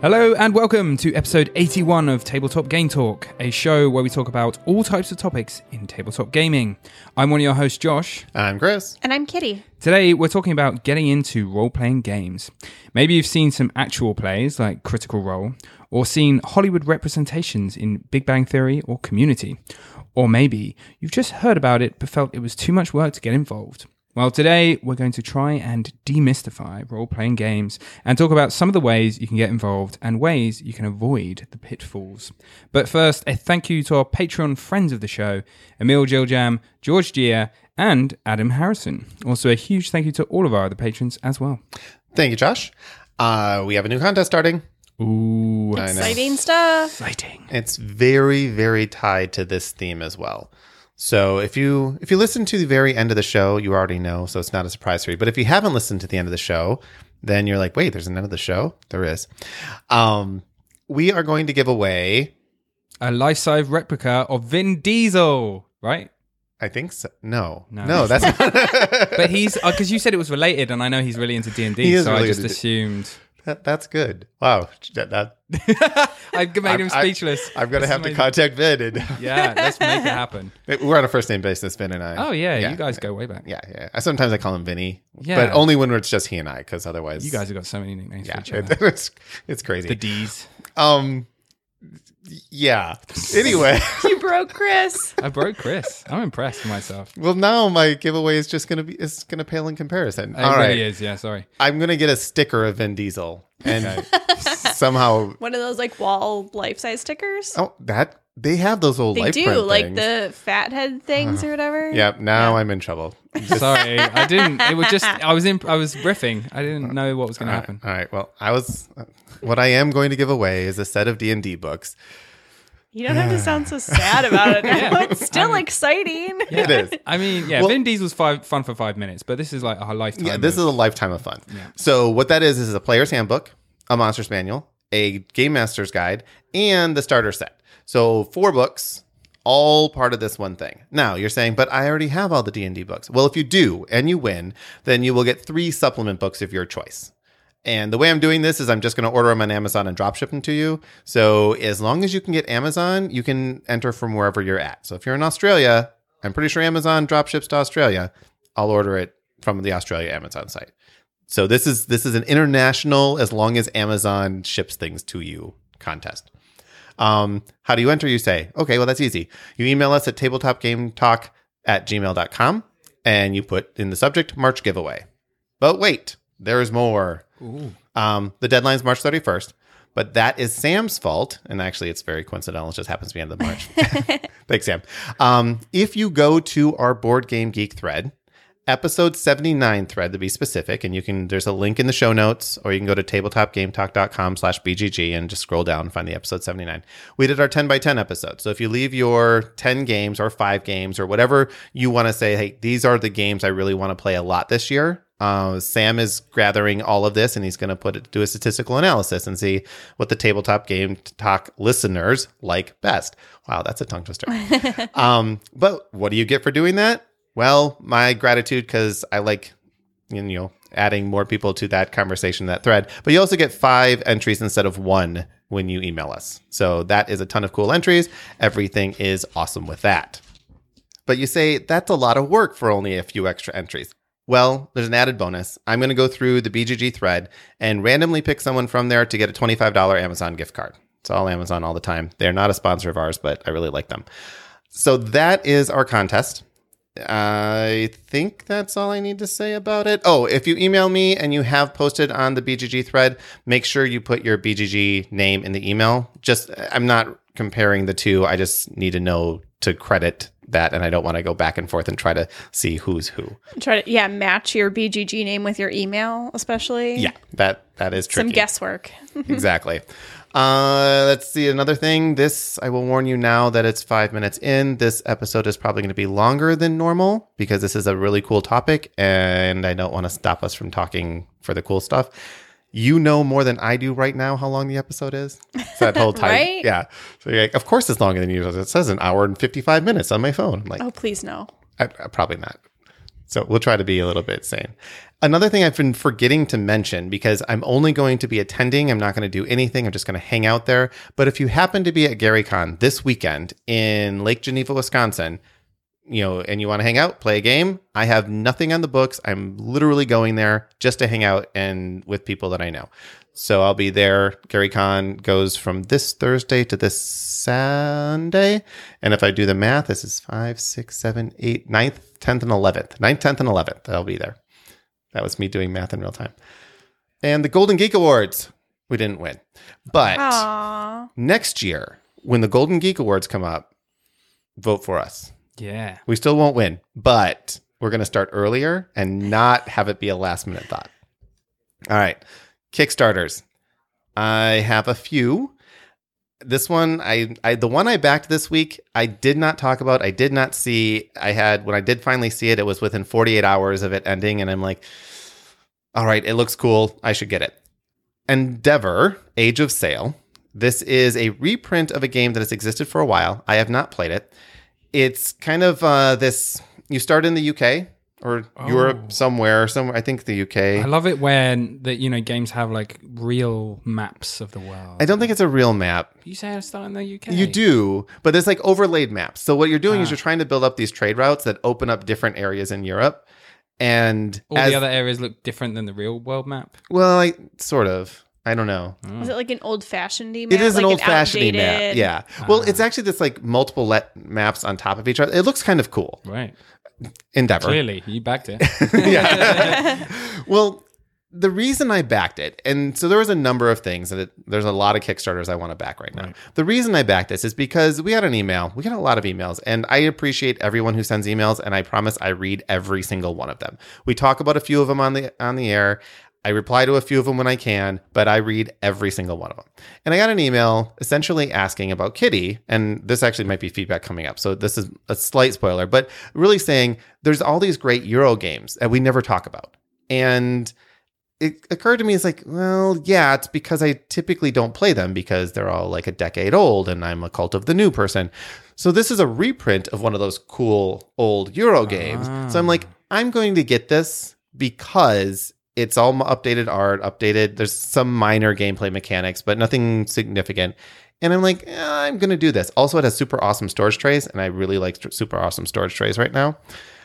Hello and welcome to episode 81 of Tabletop Game Talk, a show where we talk about all types of topics in tabletop gaming. I'm one of your hosts, Josh. I'm Chris. And I'm Kitty. Today we're talking about getting into role-playing games. Maybe you've seen some actual plays like Critical Role, or seen Hollywood representations in Big Bang Theory or Community. Or maybe you've just heard about it but felt it was too much work to get involved. Well, today we're going to try and demystify role-playing games and talk about some of the ways you can get involved and ways you can avoid the pitfalls. But first, a thank you to our Patreon friends of the show, Emil Giljam, George Gia, and Adam Harrison. Also, a huge thank you to all of our other patrons as well. Thank you, Josh. We have a new contest starting. Ooh, exciting stuff. Exciting. It's very, very tied to this theme as well. So if you listen to the very end of the show, you already know, so it's not a surprise for you. But if you haven't listened to the end of the show, then you're like, wait, there's an end of the show? There is. We are going to give away a life-size replica of Vin Diesel, right? I think so. No, No, that's not. But he's, because you said it was related, and I know he's really into D&D, so really I just assumed. That's good. Wow. I made him speechless. I'm going to have to contact Vin. Yeah, let's make it happen. We're on a first name basis, Vin and I. Oh, yeah. You guys go way back. Yeah. Sometimes I call him Vinny. Yeah. But only when it's just he and I, because otherwise. You guys have got so many nicknames for each other. It's crazy. The D's. Yeah. Anyway. You broke Chris. I broke Chris. I'm impressed with myself. Well, now my giveaway is just going to pale in comparison. It really is. Yeah, sorry. I'm going to get a sticker of Vin Diesel. And somehow. One of those like wall life-size stickers? Oh, they have those old life print things. Like the fathead things or whatever. Yeah, now I'm in trouble. Sorry, I didn't. It was just I was riffing. I didn't know what was going to happen. All right. Well, what I am going to give away is a set of D&D books. You don't have to sound so sad about it now. Yeah. It's still exciting. Yeah. It is. I mean, yeah, Vin Diesel's fun for 5 minutes, but this is like a lifetime. Yeah, this is a lifetime of fun. Yeah. So what that is a player's handbook, a monster's manual, a game master's guide, and the starter set. So 4 books, all part of this one thing. Now, you're saying, but I already have all the D&D books. Well, if you do and you win, then you will get 3 supplement books of your choice. And the way I'm doing this is I'm just going to order them on Amazon and drop ship them to you. So as long as you can get Amazon, you can enter from wherever you're at. So if you're in Australia, I'm pretty sure Amazon drop ships to Australia. I'll order it from the Australia Amazon site. So this is an international, as long as Amazon ships things to you, contest. How do you enter? You say, okay, well, that's easy. You email us at tabletopgametalk@gmail.com and you put in the subject, March giveaway. But wait, there's more. Ooh. The deadline's March 31st, but that is Sam's fault. And actually, it's very coincidental. It just happens to be end of March. Thanks, Sam. If you go to our Board Game Geek thread, episode 79 thread to be specific, and there's a link in the show notes, or you can go to tabletopgametalk.com/BGG and just scroll down and find the episode 79. We did our 10 by 10 episode. So if you leave your 10 games or 5 games or whatever you want to say, hey, these are the games I really want to play a lot this year. Sam is gathering all of this, and he's going to do a statistical analysis and see what the Tabletop Game Talk listeners like best. Wow, that's a tongue twister. But what do you get for doing that? Well, my gratitude, because I like, adding more people to that conversation, that thread. But you also get 5 entries instead of 1 when you email us. So that is a ton of cool entries. Everything is awesome with that. But you say, that's a lot of work for only a few extra entries. Well, there's an added bonus. I'm going to go through the BGG thread and randomly pick someone from there to get a $25 Amazon gift card. It's all Amazon all the time. They're not a sponsor of ours, but I really like them. So that is our contest. I think that's all I need to say about it. Oh, if you email me and you have posted on the BGG thread, make sure you put your BGG name in the email. I'm not comparing the two. I just need to know to credit that, and I don't want to go back and forth and try to see who's who. Try to match your BGG name with your email, especially. Yeah, that is tricky. Some guesswork. Exactly. Let's see, another thing. This, I will warn you now that it's 5 minutes in. This episode is probably going to be longer than normal because this is a really cool topic, and I don't want to stop us from talking for the cool stuff. You know more than I do right now how long the episode is. So that whole time. Right? Yeah. So you're like, of course it's longer than usual. It says an hour and 55 minutes on my phone. I'm like, oh, please no. Probably not. So we'll try to be a little bit sane. Another thing I've been forgetting to mention, because I'm only going to be attending, I'm not going to do anything, I'm just going to hang out there. But if you happen to be at GaryCon this weekend in Lake Geneva, Wisconsin, and you want to hang out, play a game, I have nothing on the books. I'm literally going there just to hang out and with people that I know. So I'll be there. GaryCon goes from this Thursday to this Sunday. And if I do the math, this is 5, 6, 7, 8, 9th, 10th, and 11th. 9th, 10th, and 11th. I'll be there. That was me doing math in real time. And the Golden Geek Awards, we didn't win. But next year, when the Golden Geek Awards come up, vote for us. Yeah. We still won't win, but we're going to start earlier and not have it be a last minute thought. All right. Kickstarters. I have a few. This one, the one I backed this week, I did not talk about. I did not see. When I did finally see it, it was within 48 hours of it ending. And I'm like, all right, it looks cool. I should get it. Endeavor, Age of Sail. This is a reprint of a game that has existed for a while. I have not played it. It's kind of this, you start in the UK or Europe somewhere, I think the UK. I love it when games have like real maps of the world. I don't think it's a real map. You say I start in the UK? You do, but there's like overlaid maps. So what you're doing is you're trying to build up these trade routes that open up different areas in Europe. And all the other areas look different than the real world map? Well, sort of. I don't know. Is it like an old-fashioned map? It is an like old-fashioned map, yeah. Well, it's actually just like multiple maps on top of each other. It looks kind of cool. Right. Endeavor. Clearly, you backed it. Yeah. Well, the reason I backed it, and so there was a number of things, and there's a lot of Kickstarters I want to back right now. Right. The reason I backed this is because we had an email. We got a lot of emails, and I appreciate everyone who sends emails, and I promise I read every single one of them. We talk about a few of them on the air. I reply to a few of them when I can, but I read every single one of them. And I got an email essentially asking about Kitty, and this actually might be feedback coming up, so this is a slight spoiler, but really saying there's all these great Euro games that we never talk about. And it occurred to me, it's like, well, yeah, it's because I typically don't play them because they're all like a decade old and I'm a cult of the new person. So this is a reprint of one of those cool old Euro games. So I'm like, I'm going to get this because it's all updated art, there's some minor gameplay mechanics, but nothing significant. And I'm like, I'm going to do this. Also, it has super awesome storage trays, and I really like super awesome storage trays right now.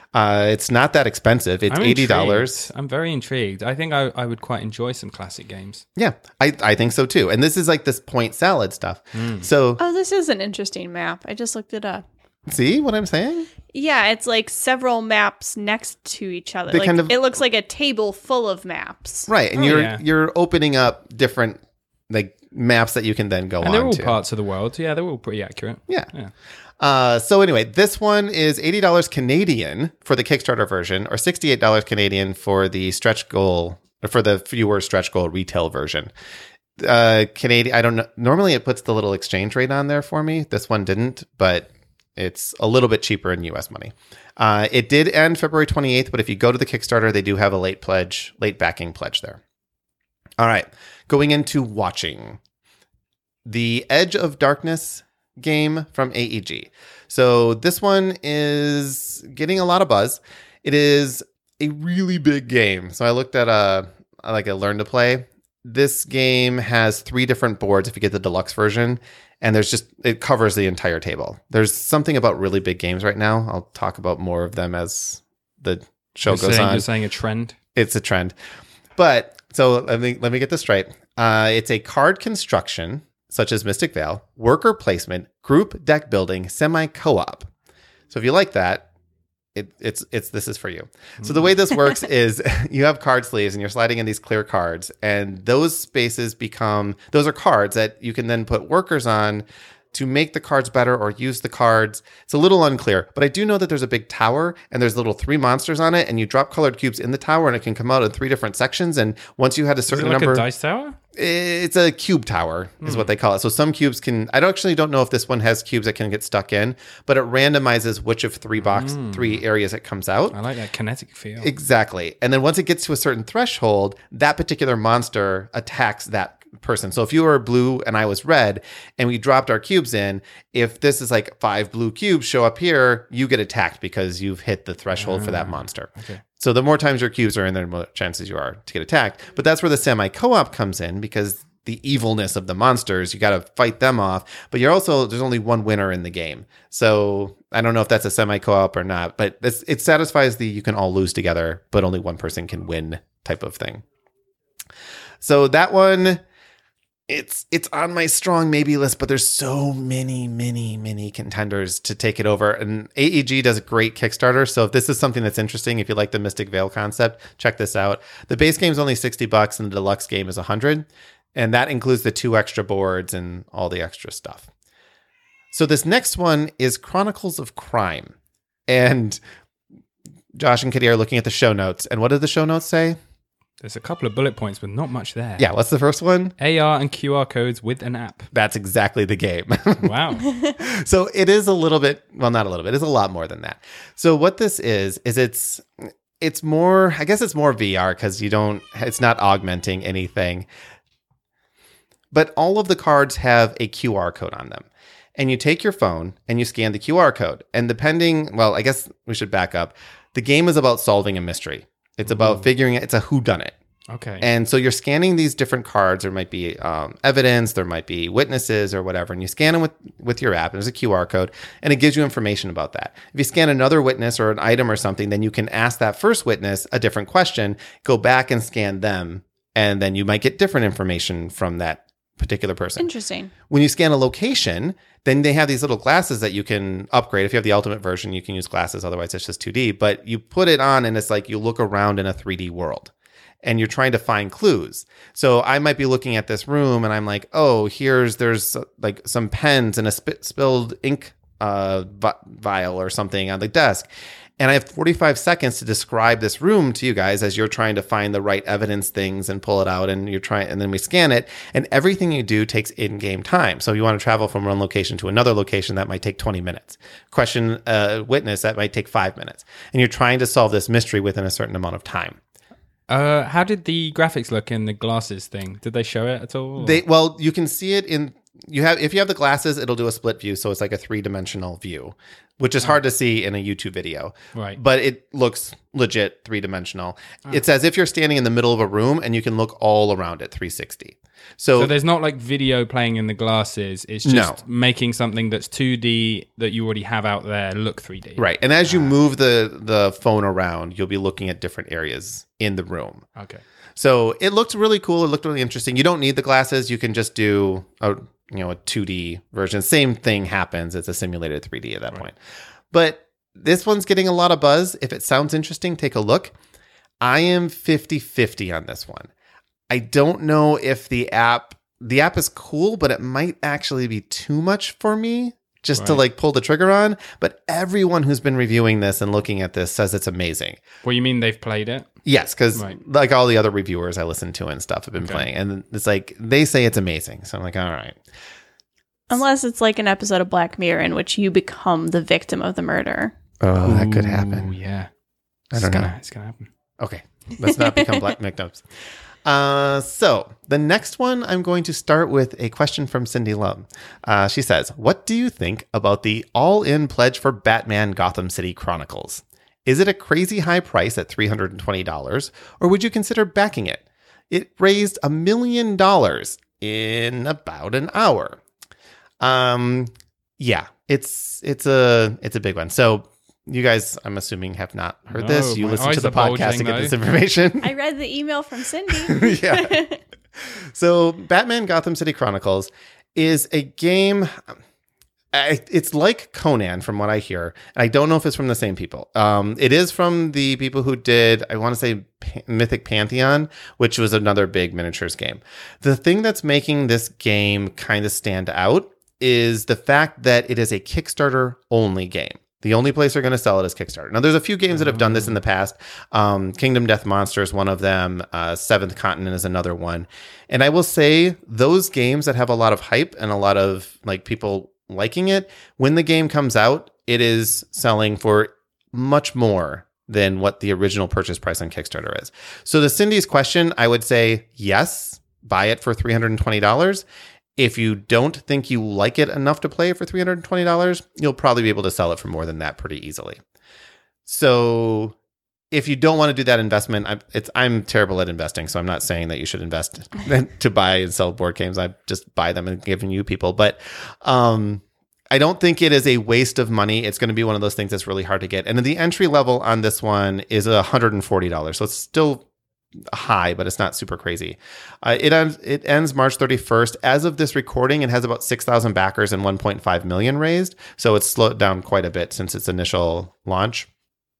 It's not that expensive. It's $80. I'm very intrigued. I think I would quite enjoy some classic games. Yeah, I think so too. And this is like this point salad stuff. So, this is an interesting map. I just looked it up. See what I'm saying? Yeah, it's like several maps next to each other. It looks like a table full of maps. Right, and you're opening up different like maps that you can then go on to. And they're all parts of the world. Yeah, they're all pretty accurate. Yeah. So anyway, this one is $80 Canadian for the Kickstarter version, or $68 Canadian for the stretch goal, or for the fewer stretch goal retail version. Canadian, I don't know. Normally it puts the little exchange rate on there for me. This one didn't, but it's a little bit cheaper in US money. It did end February 28th, but if you go to the Kickstarter, they do have a late backing pledge there. All right. Going into watching. The Edge of Darkness game from AEG. So this one is getting a lot of buzz. It is a really big game. So I looked at a learn to play. This game has 3 different boards if you get the deluxe version. And it covers the entire table. There's something about really big games right now. I'll talk about more of them as the show goes on. You're saying a trend? It's a trend. But, so let me get this straight. It's a card construction, such as Mystic Vale, worker placement, group deck building, semi-co-op. So if you like that, this is for you. So the way this works is you have card sleeves and you're sliding in these clear cards, and those spaces those are cards that you can then put workers on to make the cards better or use the cards. It's a little unclear, but I do know that there's a big tower and there's little 3 monsters on it, and you drop colored cubes in the tower and it can come out in 3 different sections. And once you had a certain number, a dice tower? It's a cube tower is what they call it. So some cubes don't know if this one has cubes that can get stuck in, but it randomizes which of 3 areas it comes out. I like that kinetic feel. Exactly. And then once it gets to a certain threshold, that particular monster attacks that person. So if you were blue and I was red and we dropped our cubes in, if this is like 5 blue cubes show up here, you get attacked because you've hit the threshold for that monster. Okay. So the more times your cubes are in there, the more chances you are to get attacked. But that's where the semi-co-op comes in, because the evilness of the monsters, you got to fight them off. But there's only one winner in the game. So I don't know if that's a semi-co-op or not, but it satisfies the you can all lose together, but only one person can win type of thing. So that one, it's on my strong maybe list, but there's so many contenders to take it over. And AEG does a great Kickstarter. So if this is something that's interesting, if you like the Mystic Vale concept, check this out. The base game is only $60 and the deluxe game is $100. And that includes the 2 extra boards and all the extra stuff. So this next one is Chronicles of Crime. And Josh and Kitty are looking at the show notes. And what did the show notes say? There's a couple of bullet points, but not much there. Yeah, what's the first one? AR and QR codes with an app. That's exactly the game. Wow. So it is a little bit, well, not a little bit, it's a lot more than that. So what this is it's more, I guess it's more VR because it's not augmenting anything. But all of the cards have a QR code on them. And you take your phone and you scan the QR code. And I guess we should back up. The game is about solving a mystery. It's about figuring it. It's a whodunit. Okay. And so you're scanning these different cards. There might be evidence. There might be witnesses or whatever. And you scan them with your app. And there's a QR code. And it gives you information about that. If you scan another witness or an item or something, then you can ask that first witness a different question, go back and scan them. And then you might get different information from that particular person. Interesting. When you scan a location, then they have these little glasses that you can upgrade. If you have the ultimate version, you can use glasses. Otherwise, it's just 2D. But you put it on and it's like you look around in a 3D world and you're trying to find clues. So I might be looking at this room and I'm like, oh, there's like some pens and a spilled ink vial or something on the desk. And I have 45 seconds to describe this room to you guys as you're trying to find the right evidence things and pull it out, and and then we scan it, and everything you do takes in-game time. So if you want to travel from one location to another location, that might take 20 minutes. Question a witness, that might take 5 minutes. And you're trying to solve this mystery within a certain amount of time. How did the graphics look in the glasses thing? Did they show it at all? Well, you can see it if you have the glasses, it'll do a split view, so it's like a 3-dimensional view, which is hard to see in a YouTube video. Right. But it looks legit 3-dimensional. It's as if you're standing in the middle of a room and you can look all around it 360. So there's not like video playing in the glasses. It's just making something that's 2D that you already have out there look 3D. Right. And as you move the phone around, you'll be looking at different areas in the room. Okay. So it looked really cool. It looked really interesting. You don't need the glasses. You can just do a 2D version. Same thing happens. It's a simulated 3D at that point. But this one's getting a lot of buzz. If it sounds interesting, take a look. I am 50-50 on this one. I don't know if the app is cool, but it might actually be too much for me just to like pull the trigger on. But everyone who's been reviewing this and looking at this says it's amazing. Well, you mean they've played it? Yes, because like all the other reviewers I listen to and stuff have been playing. And it's like, they say it's amazing. So I'm like, all right. Unless it's like an episode of Black Mirror in which you become the victim of the murder. Oh, that could happen. Yeah. I don't know. It's going to happen. Okay. Let's not become Black victims. So the next one, I'm going to start with a question from Cindy Lum. She says, what do you think about the all-in pledge for Batman Gotham City Chronicles? Is it a crazy high price at $320, or would you consider backing it? It raised $1 million in about an hour. Yeah, it's a big one. So you guys, I'm assuming, have not heard this. You listen to the podcast to get this information. I read the email from Cindy. Yeah. So Batman Gotham City Chronicles is a game. It's like Conan from what I hear. I don't know if it's from the same people. It is from the people who did, I want to say Mythic Pantheon, which was another big miniatures game. The thing that's making this game kind of stand out is the fact that it is a Kickstarter only game. The only place they're going to sell it is Kickstarter. Now, there's a few games that have done this in the past. Kingdom Death Monster is one of them. Seventh Continent is another one. And I will say those games that have a lot of hype and a lot of like people liking it, when the game comes out, it is selling for much more than what the original purchase price on Kickstarter is. So to Cindy's question, I would say yes. buy it for $320. If you don't think you like it enough to play it for $320, you'll probably be able to sell it for more than that pretty easily. So if you don't want to do that investment, I'm terrible at investing, so I'm not saying that you should invest to buy and sell board games. I just buy them and give them you people. But I don't think it is a waste of money. It's going to be one of those things that's really hard to get. And the entry level on this one is $140. So it's still high, but it's not super crazy. It ends March 31st. As of this recording, it has about 6,000 backers and 1.5 million raised. So it's slowed down quite a bit since its initial launch.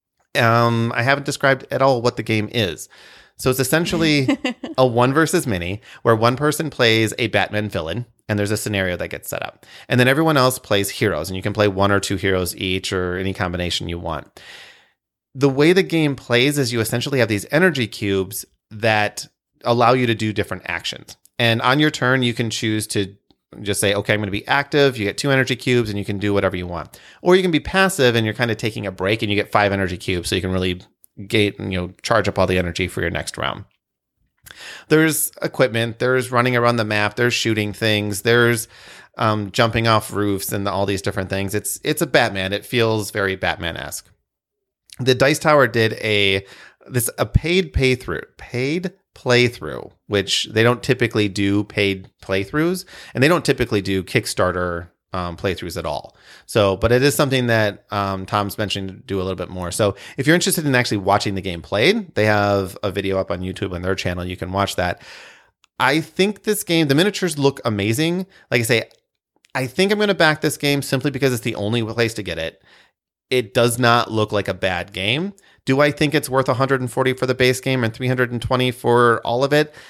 I haven't described at all what the game is. So it's essentially a one versus many where one person plays a Batman villain and there's a scenario that gets set up. And then everyone else plays heroes, and you can play one or two heroes each or any combination you want. The way the game plays is you essentially have these energy cubes that allow you to do different actions. And on your turn, you can choose to just say, okay, I'm going to be active. You get 2 energy cubes and you can do whatever you want. Or you can be passive and you're kind of taking a break and you get 5 energy cubes. So you can really charge up all the energy for your next round. There's equipment, there's running around the map, there's shooting things, there's jumping off roofs and all these different things. It's a Batman. It feels very Batman-esque. The Dice Tower did a paid playthrough, which they don't typically do paid playthroughs, and they don't typically do Kickstarter playthroughs at all. So, but it is something that Tom's mentioned to do a little bit more. So if you're interested in actually watching the game played, they have a video up on YouTube on their channel. You can watch that. I think this game, the miniatures look amazing. Like I say, I think I'm going to back this game simply because it's the only place to get it. It does not look like a bad game. Do I think it's worth $140 for the base game and $320 for all of it?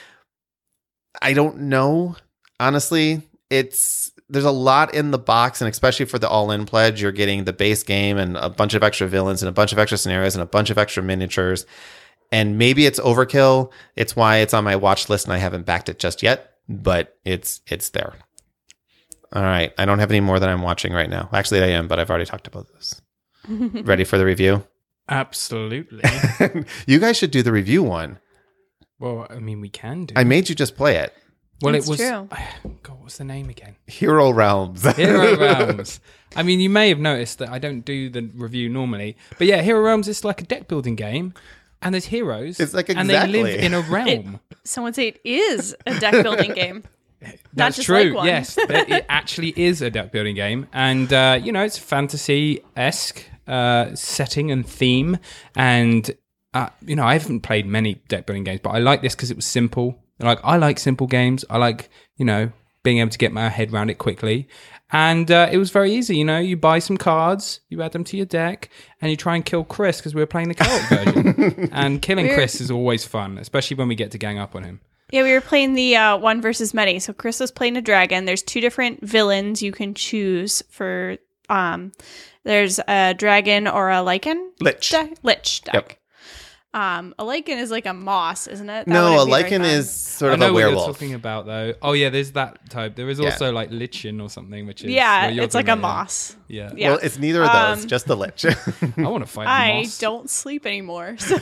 I don't know. Honestly, there's a lot in the box, and especially for the all-in pledge, you're getting the base game and a bunch of extra villains and a bunch of extra scenarios and a bunch of extra miniatures. And maybe it's overkill. It's why it's on my watch list and I haven't backed it just yet, but it's there. All right. I don't have any more that I'm watching right now. Actually, I am, but I've already talked about this. Ready for the review? Absolutely. You guys should do the review one. Well, I mean, we can do. I made you just play it. Well, That's it was. true. God, what's the name again? Hero Realms. Hero Realms. I mean, you may have noticed that I don't do the review normally, but yeah, Hero Realms is like a deck building game, and there's heroes. It's like and they live in a realm. Someone say it is a deck building game. That's just true. Like one. Yes, it actually is a deck building game, and it's fantasy-esque setting and theme, and I haven't played many deck building games, but I like this because it was simple. Like, I like simple games. I like, being able to get my head around it quickly. And it was very easy. You buy some cards, you add them to your deck, and you try and kill Chris because we were playing the co-op version. And killing Chris is always fun, especially when we get to gang up on him. Yeah, we were playing the one versus many. So Chris was playing a dragon. There's 2 different villains you can choose for. There's a dragon or a lichen. Lich deck. Yep. A lichen is like a moss, isn't it? No, a lichen is sort of a werewolf. I know what you're talking about, though. Oh, yeah, there's that type. There is also like lichen or something, which is... Yeah, it's like a moss. Yeah. Well, it's neither of those, just the lich. I want to fight the moss. I don't sleep anymore. So.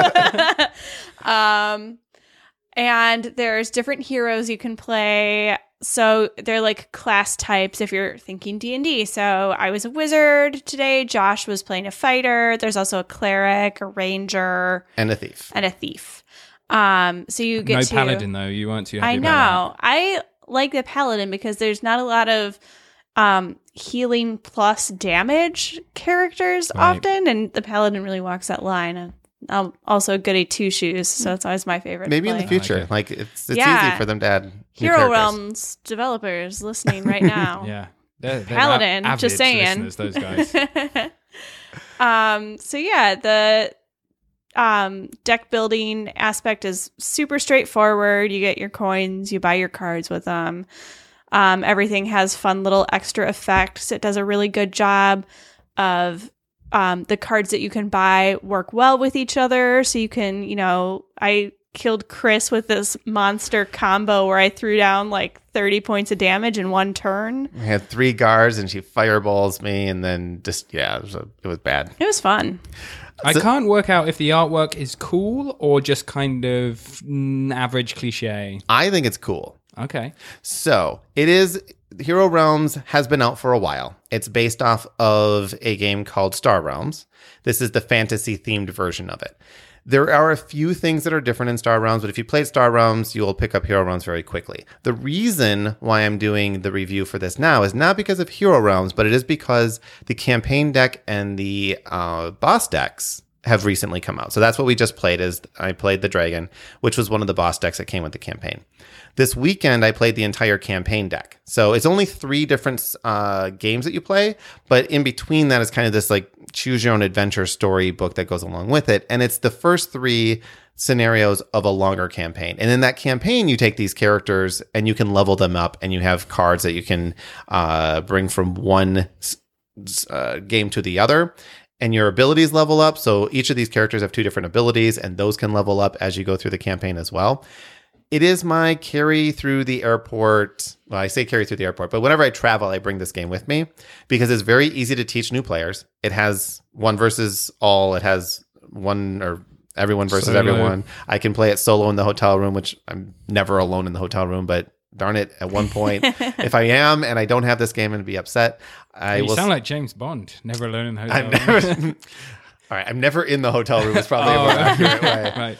And there's different heroes you can play. So they're like class types if you're thinking D&D. So I was a wizard today. Josh was playing a fighter. There's also a cleric, a ranger. And a thief. So you get no paladin, though. You weren't too happy I know. about that. I like the paladin because there's not a lot of healing plus damage characters often. And the paladin really walks that line. I'm also a goody 2-shoes, so it's always my favorite. Maybe play. in the future, it's easy for them to add new Hero characters. Realms developers listening right now. Yeah, they're Paladin, avid just saying. listeners, those guys. So yeah, the deck building aspect is super straightforward. You get your coins, you buy your cards with them. Everything has fun little extra effects. It does a really good job of the cards that you can buy work well with each other. So you can, I killed Chris with this monster combo where I threw down like 30 points of damage in one turn. I had 3 guards and she fireballs me, and then just, yeah, it was bad. It was fun. I can't work out if the artwork is cool or just kind of average cliche. I think it's cool. Okay. So it is. Hero Realms has been out for a while. It's based off of a game called Star Realms. This is the fantasy themed version of it. There are a few things that are different in Star Realms, but if you played Star Realms, you'll pick up Hero Realms very quickly. The reason why I'm doing the review for this now is not because of Hero Realms, but it is because the campaign deck and the boss decks have recently come out. So that's what we just played. Is I played the Dragon, which was one of the boss decks that came with the campaign. This weekend, I played the entire campaign deck. So it's only 3 different games that you play, but in between that is kind of this like choose your own adventure story book that goes along with it. And it's the first 3 scenarios of a longer campaign. And in that campaign, you take these characters and you can level them up, and you have cards that you can bring from one game to the other. And your abilities level up. So each of these characters have 2 different abilities, and those can level up as you go through the campaign as well. It is my carry through the airport. Well, I say carry through the airport, but whenever I travel, I bring this game with me because it's very easy to teach new players. It has 1 versus all. It has 1 or everyone versus Solo. Everyone. I can play it solo in the hotel room, which I'm never alone in the hotel room, but darn it, at one point, if I am and I don't have this game and be upset, You sound like James Bond, never alone in the hotel I'm room. never, all right, I'm never in the hotel room is probably a more accurate way. Right.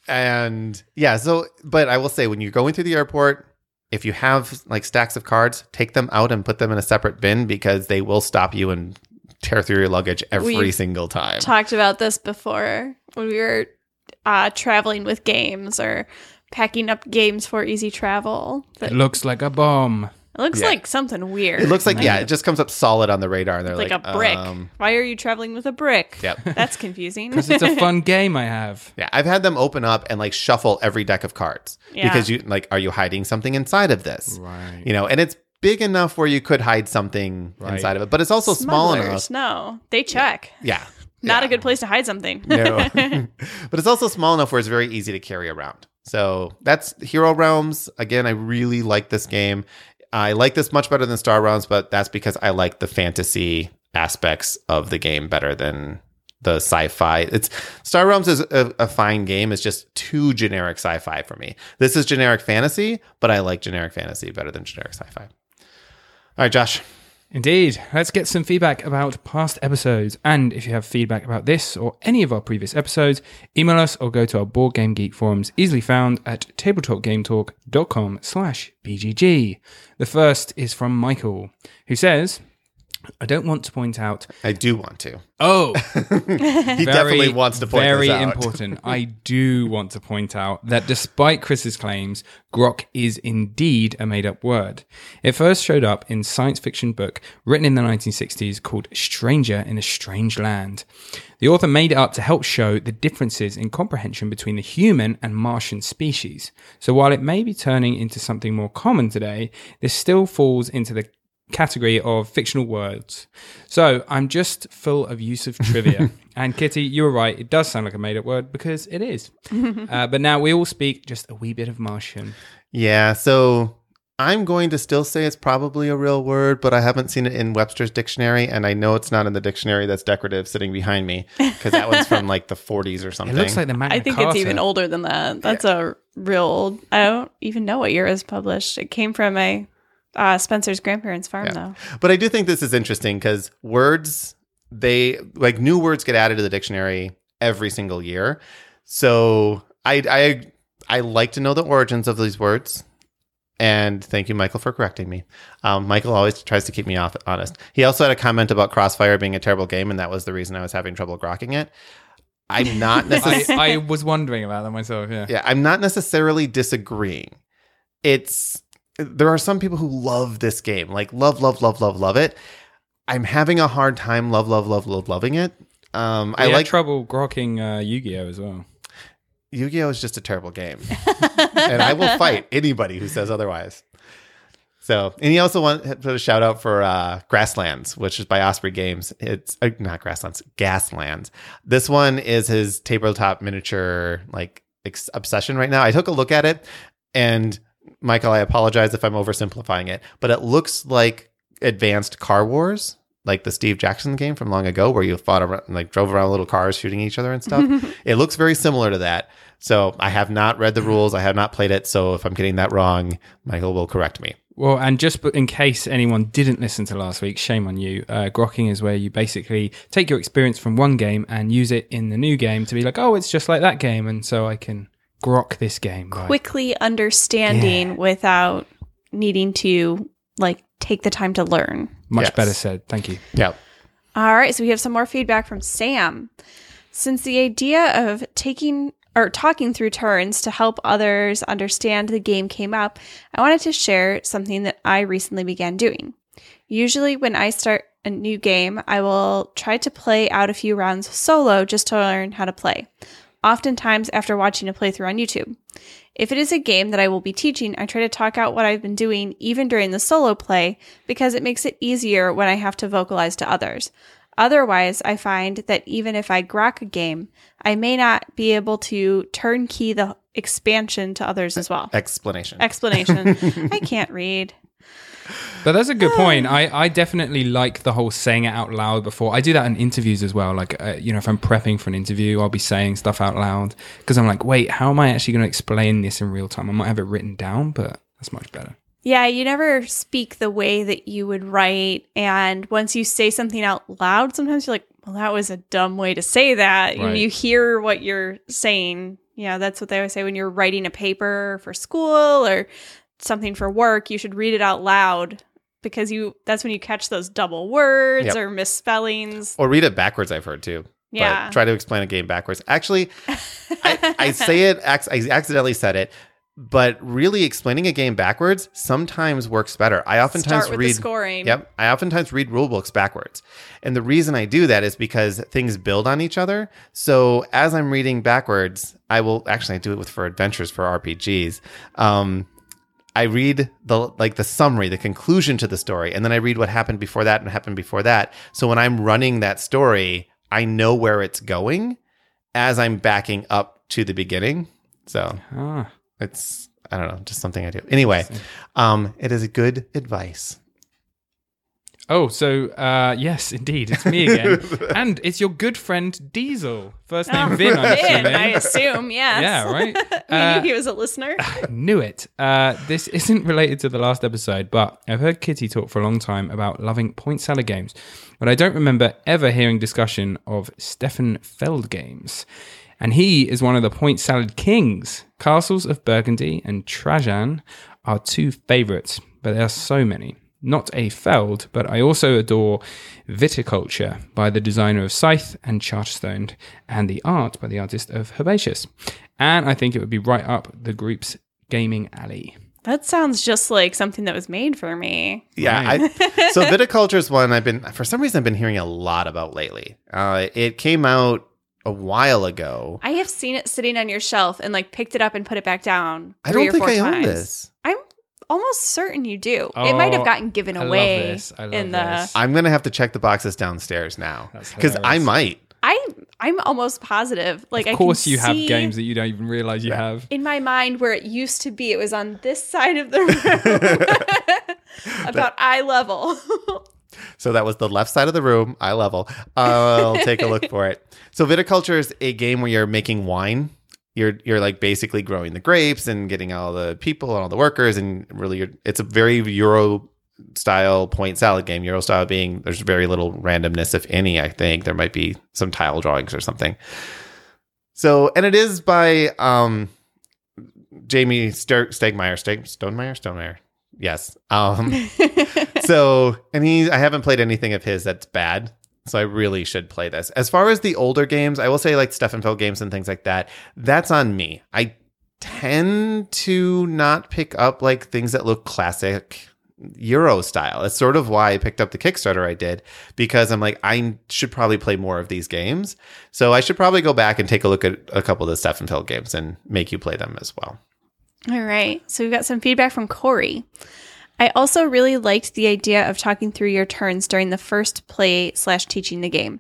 And yeah, so, but I will say when you're going through the airport, if you have like stacks of cards, take them out and put them in a separate bin because they will stop you and tear through your luggage every single time. Talked about this before when we were traveling with games or packing up games for easy travel. It looks like a bomb. It looks Yeah. like something weird. It looks like, yeah, it just comes up solid on the radar and they're like like a brick. Why are you traveling with a brick? Yep. That's confusing. Because it's a fun game I have. Yeah, I've had them open up and like shuffle every deck of cards Yeah. because you like, are you hiding something inside of this? Right. You know, and it's big enough where you could hide something Right. inside of it, but it's also small Smugglers, enough. No, they check. Yeah. Not Yeah. a good place to hide something. No. But it's also small enough where it's very easy to carry around. So that's Hero Realms. Again, I really like this game. I like this much better than Star Realms, but that's because I like the fantasy aspects of the game better than the sci-fi. It's Star Realms is a fine game. It's just too generic sci-fi for me. This is generic fantasy, but I like generic fantasy better than generic sci-fi. All right, Josh. Indeed. Let's get some feedback about past episodes. And if you have feedback about this or any of our previous episodes, email us or go to our Board Game Geek forums, easily found at tabletopgametalk.com/BGG. The first is from Michael, who says, I don't want to point out... I do want to. Oh! He definitely wants to point very this out. important. I do want to point out that despite Chris's claims, grok is indeed a made-up word. It first showed up in a science fiction book written in the 1960s called Stranger in a Strange Land. The author made it up to help show the differences in comprehension between the human and Martian species. So while it may be turning into something more common today, this still falls into the category of fictional words. So I'm just full of use of trivia. And Kitty, you were right. It does sound like a made-up word because it is. But now we all speak just a wee bit of Martian. Yeah, so I'm going to still say it's probably a real word, but I haven't seen it in Webster's dictionary, and I know it's not in the dictionary that's decorative sitting behind me because that one's from like the 40s or It something. looks like the Magna I think Carta. it's even older than that. That's a real old. I don't even know what year it was published. It came from a Spencer's grandparents' farm, though. But I do think this is interesting because words, they like new words get added to the dictionary every single year. So I like to know the origins of these words. And thank you, Michael, for correcting me. Michael always tries to keep me honest. He also had a comment about Crossfire being a terrible game, and that was the reason I was having trouble grokking it. I'm not necessarily... I was wondering about that myself, yeah. Yeah, I'm not necessarily disagreeing. There are some people who love this game, like love it. I'm having a hard time loving it. I like trouble grokking Yu-Gi-Oh as well. Yu-Gi-Oh is just a terrible game, and I will fight anybody who says otherwise. So, and he also wanted to put a shout out for Grasslands, which is by Osprey Games. It's not Grasslands, Gaslands. This one is his tabletop miniature. Like obsession right now. I took a look at it, and Michael, I apologize if I'm oversimplifying it, but it looks like advanced Car Wars, like the Steve Jackson game from long ago, where you fought around, like drove around little cars shooting each other and stuff. It looks very similar to that. So I have not read the rules. I have not played it. So if I'm getting that wrong, Michael will correct me. Well, and just in case anyone didn't listen to last week, shame on you. Grokking is where you basically take your experience from one game and use it in the new game to be like, oh, it's just like that game. And so I can grok this game. Quickly understanding without needing to like take the time to learn. Much better said. Thank you. Yeah. All right. So we have some more feedback from Sam. Since the idea of talking through turns to help others understand the game came up, I wanted to share something that I recently began doing. Usually when I start a new game, I will try to play out a few rounds solo just to learn how to play, oftentimes after watching a playthrough on YouTube. If it is a game that I will be teaching, I try to talk out what I've been doing even during the solo play because it makes it easier when I have to vocalize to others. Otherwise, I find that even if I grok a game, I may not be able to turnkey the expansion to others as well. Explanation. I can't read. But that's a good point. I definitely like the whole saying it out loud before. I do that in interviews as well. Like, if I'm prepping for an interview, I'll be saying stuff out loud because I'm like, wait, how am I actually going to explain this in real time? I might have it written down, but that's much better. Yeah, you never speak the way that you would write. And once you say something out loud, sometimes you're like, well, that was a dumb way to say that. Right. You hear what you're saying. Yeah, that's what they always say when you're writing a paper for school or something for work. You should read it out loud because that's when you catch those double words or misspellings. Or read it backwards, I've heard too. Yeah. But try to explain a game backwards. Actually, I say it, I accidentally said it. But really explaining a game backwards sometimes works better. I oftentimes Start with the scoring. Yep. I oftentimes read rule books backwards. And the reason I do that is because things build on each other. So as I'm reading backwards, I do it for adventures for RPGs. I read the summary, the conclusion to the story, and then I read what happened before that and happened before that. So when I'm running that story, I know where it's going as I'm backing up to the beginning. So it's, I don't know, just something I do. Anyway, it is good advice. Oh, so yes, indeed, it's me again. And it's your good friend Diesel. First name Vin, I'm assuming. I assume, yes. Yeah, right? We knew he was a listener. Knew it. This isn't related to the last episode, but I've heard Kitty talk for a long time about loving point salad games, but I don't remember ever hearing discussion of Stefan Feld games. And he is one of the point salad kings. Castles of Burgundy and Trajan are two favorites, but there are so many. Not a Feld, but I also adore Viticulture by the designer of Scythe and Charterstone, and the art by the artist of Herbaceous. And I think it would be right up the group's gaming alley. That sounds just like something that was made for me. Yeah. Right. So Viticulture is one for some reason I've been hearing a lot about lately. It came out a while ago. I have seen it sitting on your shelf and like picked it up and put it back down. I don't think I own this. I'm almost certain you do. It might have gotten given away. I love this. I'm gonna have to check the boxes downstairs now because I might. I'm almost positive. Like, of course, I can you have see games that you don't even realize you have. in my mind where it used to be. It was on this side of the room, about eye level. So that was the left side of the room, eye level. I'll take a look for it. So Viticulture is a game where you're making wine. You're like basically growing the grapes and getting all the people and all the workers, and really it's a very Euro style point salad game. Euro style being there's very little randomness, if any. I think there might be some tile drawings or something. So, and it is by Jamie Stonemeyer. Yes. So, and I haven't played anything of his that's bad. So I really should play this. As far as the older games, I will say like Stefan Feld games and things like that. That's on me. I tend to not pick up like things that look classic Euro style. It's sort of why I picked up the Kickstarter I did, because I'm like, I should probably play more of these games. So I should probably go back and take a look at a couple of the Stefan Feld games and make you play them as well. All right. So we've got some feedback from Corey. I also really liked the idea of talking through your turns during the first play / teaching the game.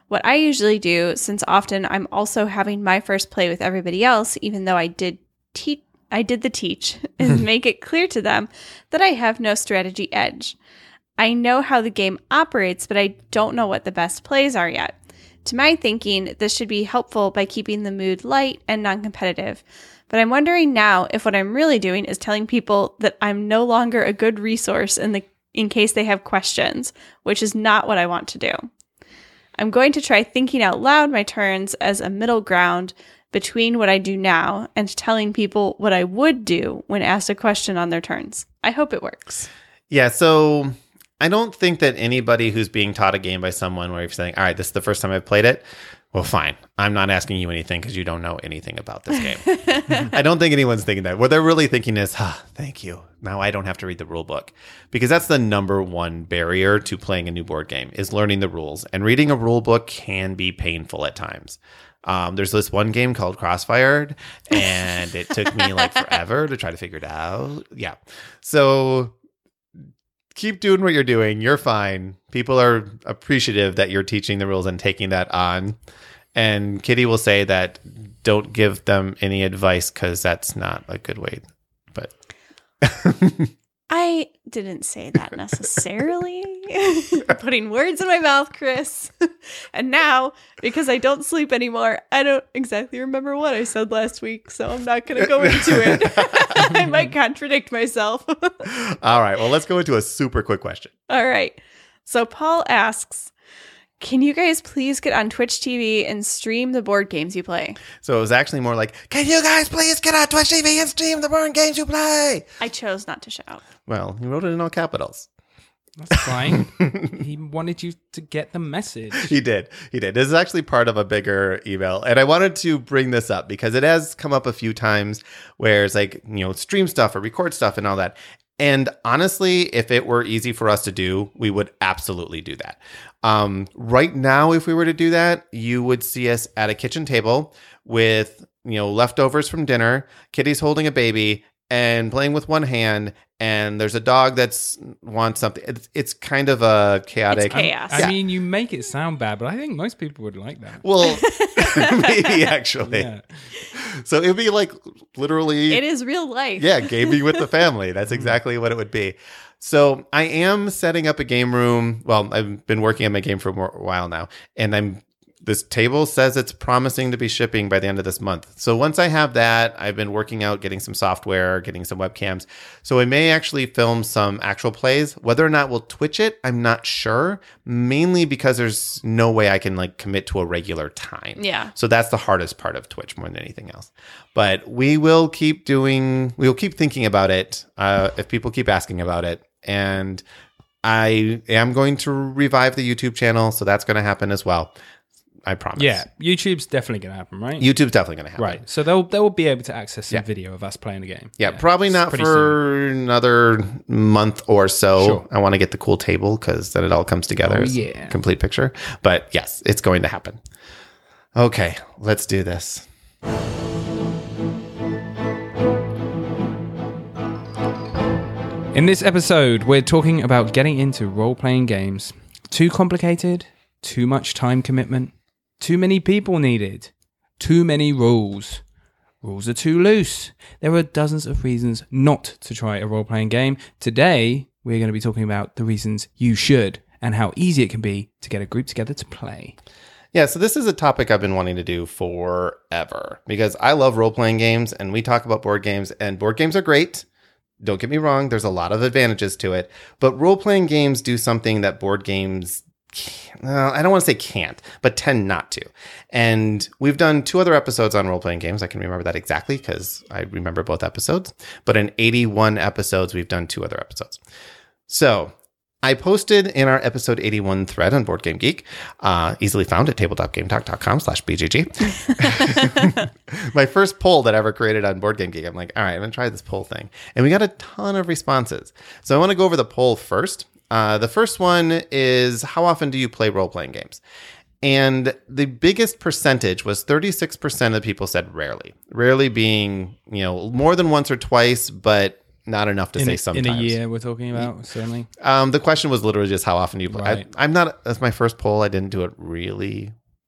What I usually do, since often I'm also having my first play with everybody else, even though I did the teach, is make it clear to them that I have no strategy edge. I know how the game operates, but I don't know what the best plays are yet. To my thinking, this should be helpful by keeping the mood light and non-competitive. But I'm wondering now if what I'm really doing is telling people that I'm no longer a good resource in case they have questions, which is not what I want to do. I'm going to try thinking out loud my turns as a middle ground between what I do now and telling people what I would do when asked a question on their turns. I hope it works. Yeah, so I don't think that anybody who's being taught a game by someone where you're saying, all right, this is the first time I've played it. Well, fine. I'm not asking you anything because you don't know anything about this game. I don't think anyone's thinking that. What they're really thinking is, thank you. Now I don't have to read the rule book. Because that's the number one barrier to playing a new board game is learning the rules. And reading a rule book can be painful at times. There's this one game called Crossfired, and it took me like forever to try to figure it out. Yeah. So keep doing what you're doing. You're fine. People are appreciative that you're teaching the rules and taking that on. And Kitty will say that don't give them any advice because that's not a good way. But I didn't say that necessarily. Putting words in my mouth, Chris. And now, because I don't sleep anymore, I don't exactly remember what I said last week, so I'm not going to go into it. I might contradict myself. All right. Well, let's go into a super quick question. All right. So Paul asks, can you guys please get on Twitch TV and stream the board games you play? So it was actually more like, can you guys please get on Twitch TV and stream the board games you play? I chose not to shout. Well, he wrote it in all capitals. That's fine. He wanted you to get the message. He did. This is actually part of a bigger email. And I wanted to bring this up because it has come up a few times where it's like, stream stuff or record stuff and all that. And honestly, if it were easy for us to do, we would absolutely do that. Right now, if we were to do that, you would see us at a kitchen table with, leftovers from dinner, Kitty's holding a baby and playing with one hand, and there's a dog that's wants something. It's kind of a chaotic. It's chaos. I mean, you make it sound bad, but I think most people would like that. Well, maybe actually. Yeah. So it'd be like literally. It is real life. Yeah, gaming with the family. That's exactly what it would be. So I am setting up a game room. Well, I've been working on my game for a while now, and this table says it's promising to be shipping by the end of this month. So once I have that, I've been working out, getting some software, getting some webcams. So I may actually film some actual plays. Whether or not we'll Twitch it, I'm not sure. Mainly because there's no way I can commit to a regular time. Yeah. So that's the hardest part of Twitch more than anything else. But we will keep thinking about it if people keep asking about it. And I am going to revive the YouTube channel. So that's going to happen as well. I promise. Yeah, YouTube's definitely going to happen, right? YouTube's definitely going to happen. Right. So they'll be able to access some video of us playing the game. Yeah, probably not for another month or so. Sure. I want to get the cool table because then it all comes together as a complete picture. But yes, it's going to happen. Okay, let's do this. In this episode, we're talking about getting into role-playing games. Too complicated? Too much time commitment? Too many people needed? Too many rules? Rules are too loose? There are dozens of reasons not to try a role-playing game. Today, we're going to be talking about the reasons you should and how easy it can be to get a group together to play. Yeah, so this is a topic I've been wanting to do forever because I love role-playing games and we talk about board games, and board games are great. Don't get me wrong, there's a lot of advantages to it, but role-playing games do something that board games I don't want to say can't, but tend not to. And we've done 2 other episodes on role-playing games. I can remember that exactly because I remember both episodes. But in 81 episodes, we've done 2 other episodes. So I posted in our episode 81 thread on Board Game Geek, easily found at tabletopgametalk.com/BGG. My first poll that I ever created on Board Game Geek. I'm like, all right, I'm going to try this poll thing. And we got a ton of responses. So I want to go over the poll first. The first one is, how often do you play role-playing games? And the biggest percentage was 36% of people said rarely. Rarely being, more than once or twice, but not enough to say sometimes. In a year, we're talking about, certainly. The question was literally just how often do you play. Right. I'm not, that's my first poll. I didn't do it really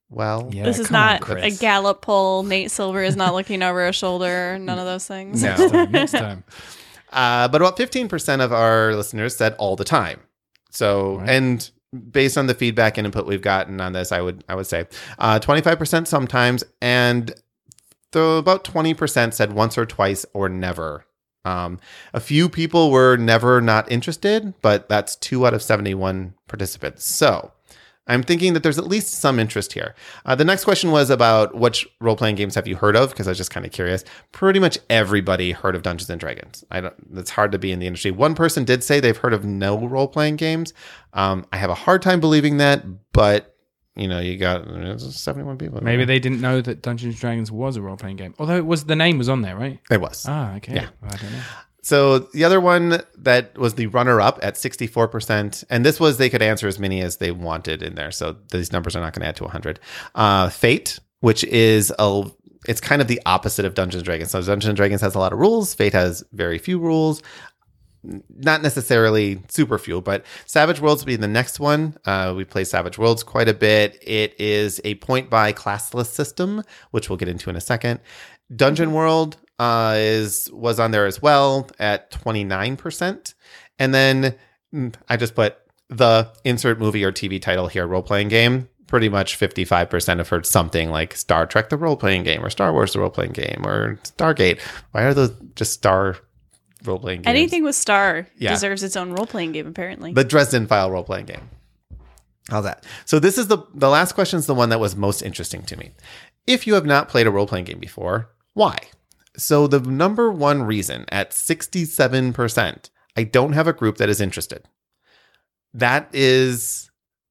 well. Yeah, This is come on, not a Chris. Gallup poll. Nate Silver is not looking over his shoulder. None of those things. No. Next time. But about 15% of our listeners said all the time. So, Right. and based on the feedback and input we've gotten on this, I would say 25% sometimes, and about 20% said once or twice or never. A few people were never not interested, but that's 2 out of 71 participants. So I'm thinking that there's at least some interest here. The next question was about which role-playing games have you heard of? Because I was just kind of curious. Pretty much everybody heard of Dungeons and Dragons. It's hard to be in the industry. One person did say they've heard of no role-playing games. I have a hard time believing that, but you got 71 people. Maybe they didn't know that Dungeons and Dragons was a role playing game. Although the name was on there, right? It was. Ah, okay. Yeah. Well, I don't know. So the other one that was the runner-up at 64%, and this was they could answer as many as they wanted in there. So these numbers are not going to add to 100. Fate, which is it's kind of the opposite of Dungeons and Dragons. So Dungeons and Dragons has a lot of rules. Fate has very few rules. Not necessarily super few, but Savage Worlds will be the next one. We play Savage Worlds quite a bit. It is a point-buy classless system, which we'll get into in a second. Dungeon World was on there as well at 29%. And then I just put the insert movie or TV title here, role-playing game. Pretty much 55% have heard something like Star Trek, the role-playing game, or Star Wars, the role-playing game, or Stargate. Why are those just Star role-playing games? Anything with Star Yeah. deserves its own role-playing game, apparently. The Dresden File role-playing game. How's that? So this is the last question is the one that was most interesting to me. If you have not played a role-playing game before, why? So the number one reason at 67%, I don't have a group that is interested. That is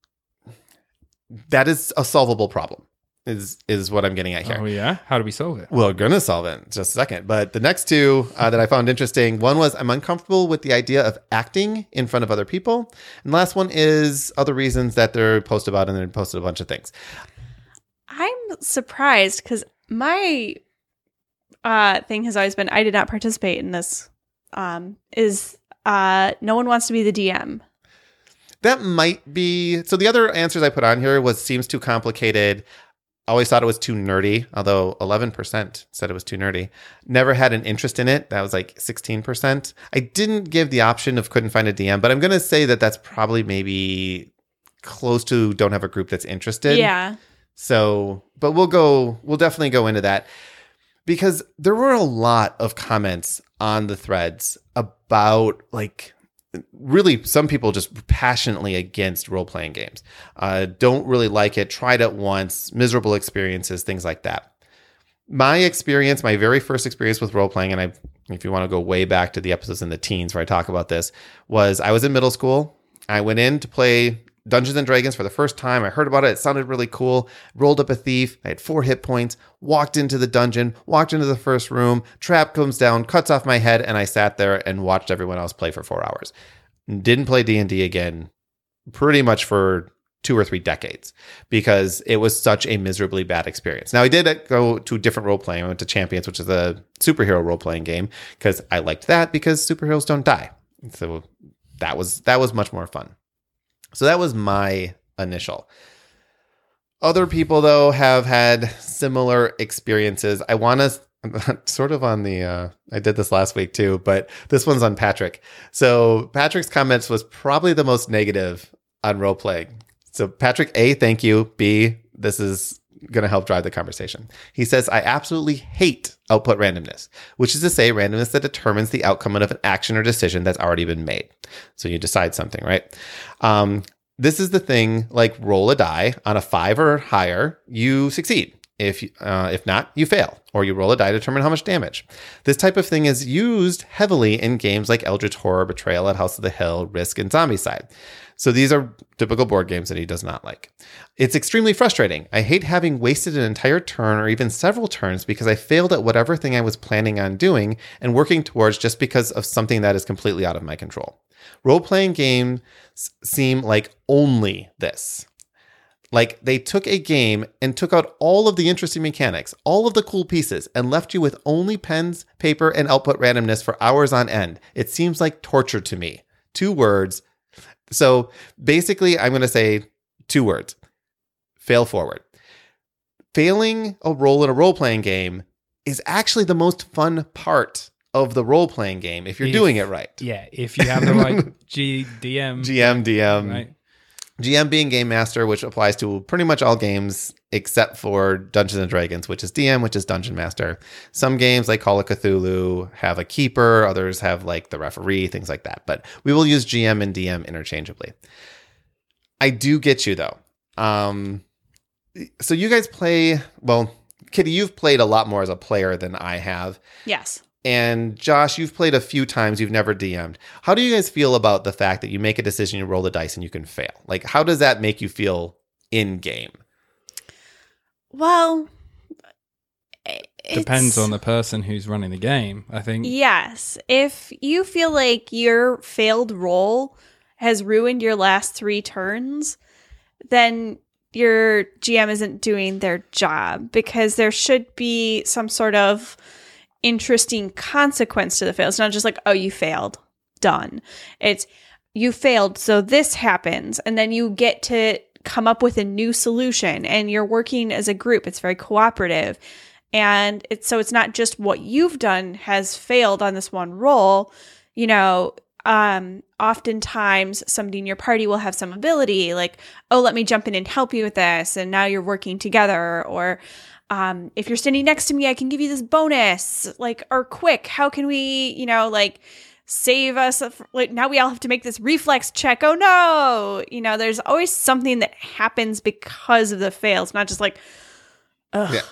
a solvable problem. Is what I'm getting at here. Oh, yeah? How do we solve it? We're going to solve it in just a second. But the next two that I found interesting, one was I'm uncomfortable with the idea of acting in front of other people. And the last one is other reasons that they're posted about, and they posted a bunch of things. I'm surprised because my thing has always been I did not participate in this. No one wants to be the DM. That might be... So the other answers I put on here seems too complicated. Always thought it was too nerdy, although 11% said it was too nerdy. Never had an interest in it. That was like 16%. I didn't give the option of couldn't find a DM, but I'm going to say that that's probably maybe close to don't have a group that's interested. Yeah. So, but we'll definitely go into that because there were a lot of comments on the threads about really some people just passionately against role-playing games. Don't really like it, tried it once, miserable experiences, things like that. My very first experience with role-playing, and if you want to go way back to the episodes in the teens where I talk about this, was I was in middle school. I went in to play Dungeons and Dragons for the first time. I heard about it. It sounded really cool. Rolled up a thief. I had 4 hit points. Walked into the dungeon. Walked into the first room. Trap comes down, cuts off my head, and I sat there and watched everyone else play for 4 hours. Didn't play D&D again pretty much for 2 or 3 decades because it was such a miserably bad experience. Now, I did go to a different role-playing. I went to Champions, which is a superhero role-playing game because I liked that because superheroes don't die. So that was much more fun. So that was my initial. Other people, though, have had similar experiences. I want to sort of on the, I did this last week too, but this one's on Patrick. So Patrick's comments was probably the most negative on role playing. So Patrick, A, thank you. B, this is going to help drive the conversation. He says, I absolutely hate output randomness, which is to say randomness that determines the outcome of an action or decision that's already been made. So you decide something, right? This is the thing, like roll a die on a 5 or higher, you succeed. If not, you fail, or you roll a die to determine how much damage. This type of thing is used heavily in games like Eldritch Horror, Betrayal at House of the Hill, Risk, and Zombicide. So these are typical board games that he does not like. It's extremely frustrating. I hate having wasted an entire turn or even several turns because I failed at whatever thing I was planning on doing and working towards just because of something that is completely out of my control. Role-playing games seem like only this. Like they took a game and took out all of the interesting mechanics, all of the cool pieces, and left you with only pens, paper, and output randomness for hours on end. It seems like torture to me. 2 words. So basically, I'm going to say 2 words. Fail forward. failing a roll in a role-playing game is actually the most fun part of the role-playing game if you're doing it right. Yeah, if you have the right DM. DM. Right. GM being game master, which applies to pretty much all games except for Dungeons and Dragons, which is DM, which is dungeon master. Some games like Call of Cthulhu have a keeper, others have like the referee, things like that. But we will use GM and DM interchangeably. I do get you though. So you guys play, well, Kitty, you've played a lot more as a player than I have. Yes. And Josh, you've played a few times. You've never DM'd. How do you guys feel about the fact that you make a decision, you roll the dice, and you can fail? Like, how does that make you feel in game? Well, Depends on the person who's running the game, I think. Yes. If you feel like your failed roll has ruined your last 3 turns, then your GM isn't doing their job, because there should be some sort of interesting consequence to the fail. It's not just like, oh, you failed, done. It's you failed, so this happens, and then you get to come up with a new solution, and you're working as a group. It's very cooperative, and it's not just what you've done has failed on this one roll. You know, oftentimes somebody in your party will have some ability, like, oh, let me jump in and help you with this, and now you're working together. Or if you're standing next to me, I can give you this bonus. Like, or quick, how can we, like, save us? Like, now we all have to make this reflex check. Oh no! There's always something that happens because of the fail. It's not just like, ugh. Yeah.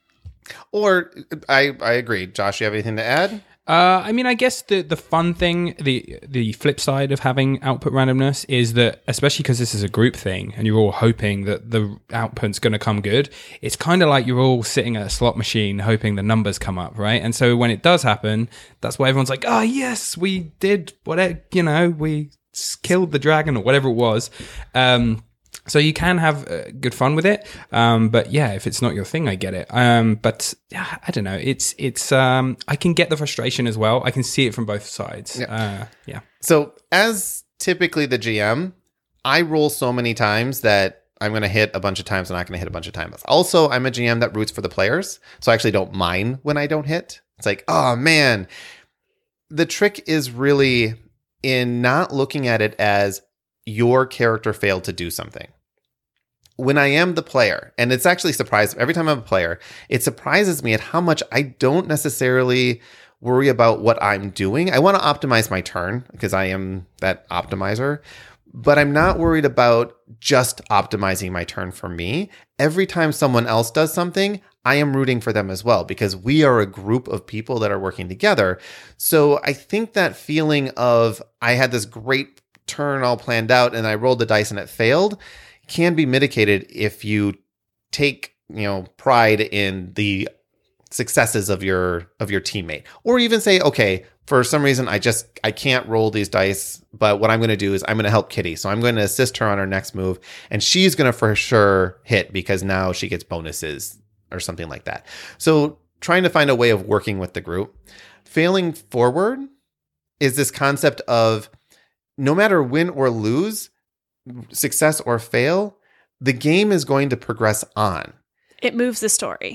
Or I agree. Josh, you have anything to add? I mean, I guess the fun thing, the flip side of having output randomness is that, especially because this is a group thing and you're all hoping that the output's going to come good, it's kind of like you're all sitting at a slot machine hoping the numbers come up, right? And so when it does happen, that's why everyone's like, oh, yes, we did whatever, we killed the dragon or whatever it was. So you can have good fun with it, but yeah, if it's not your thing, I get it. But yeah, I don't know. It's I can get the frustration as well. I can see it from both sides. Yeah. So as typically the GM, I roll so many times that I'm going to hit a bunch of times. I'm not going to hit a bunch of times. Also, I'm a GM that roots for the players, so I actually don't mind when I don't hit. It's like, oh man, the trick is really in not looking at it as your character failed to do something. When I am the player, and it's actually surprising, every time I'm a player, it surprises me at how much I don't necessarily worry about what I'm doing. I want to optimize my turn because I am that optimizer, but I'm not worried about just optimizing my turn for me. Every time someone else does something, I am rooting for them as well, because we are a group of people that are working together. So I think that feeling of I had this great turn all planned out and I rolled the dice and it failed can be mitigated if you take, pride in the successes of your teammate, or even say, okay, for some reason I can't roll these dice, but what I'm going to do is I'm going to help Kitty. So I'm going to assist her on her next move, and she's going to for sure hit because now she gets bonuses or something like that. So trying to find a way of working with the group. Failing forward is this concept of no matter win or lose, success or fail, the game is going to progress on. It moves the story.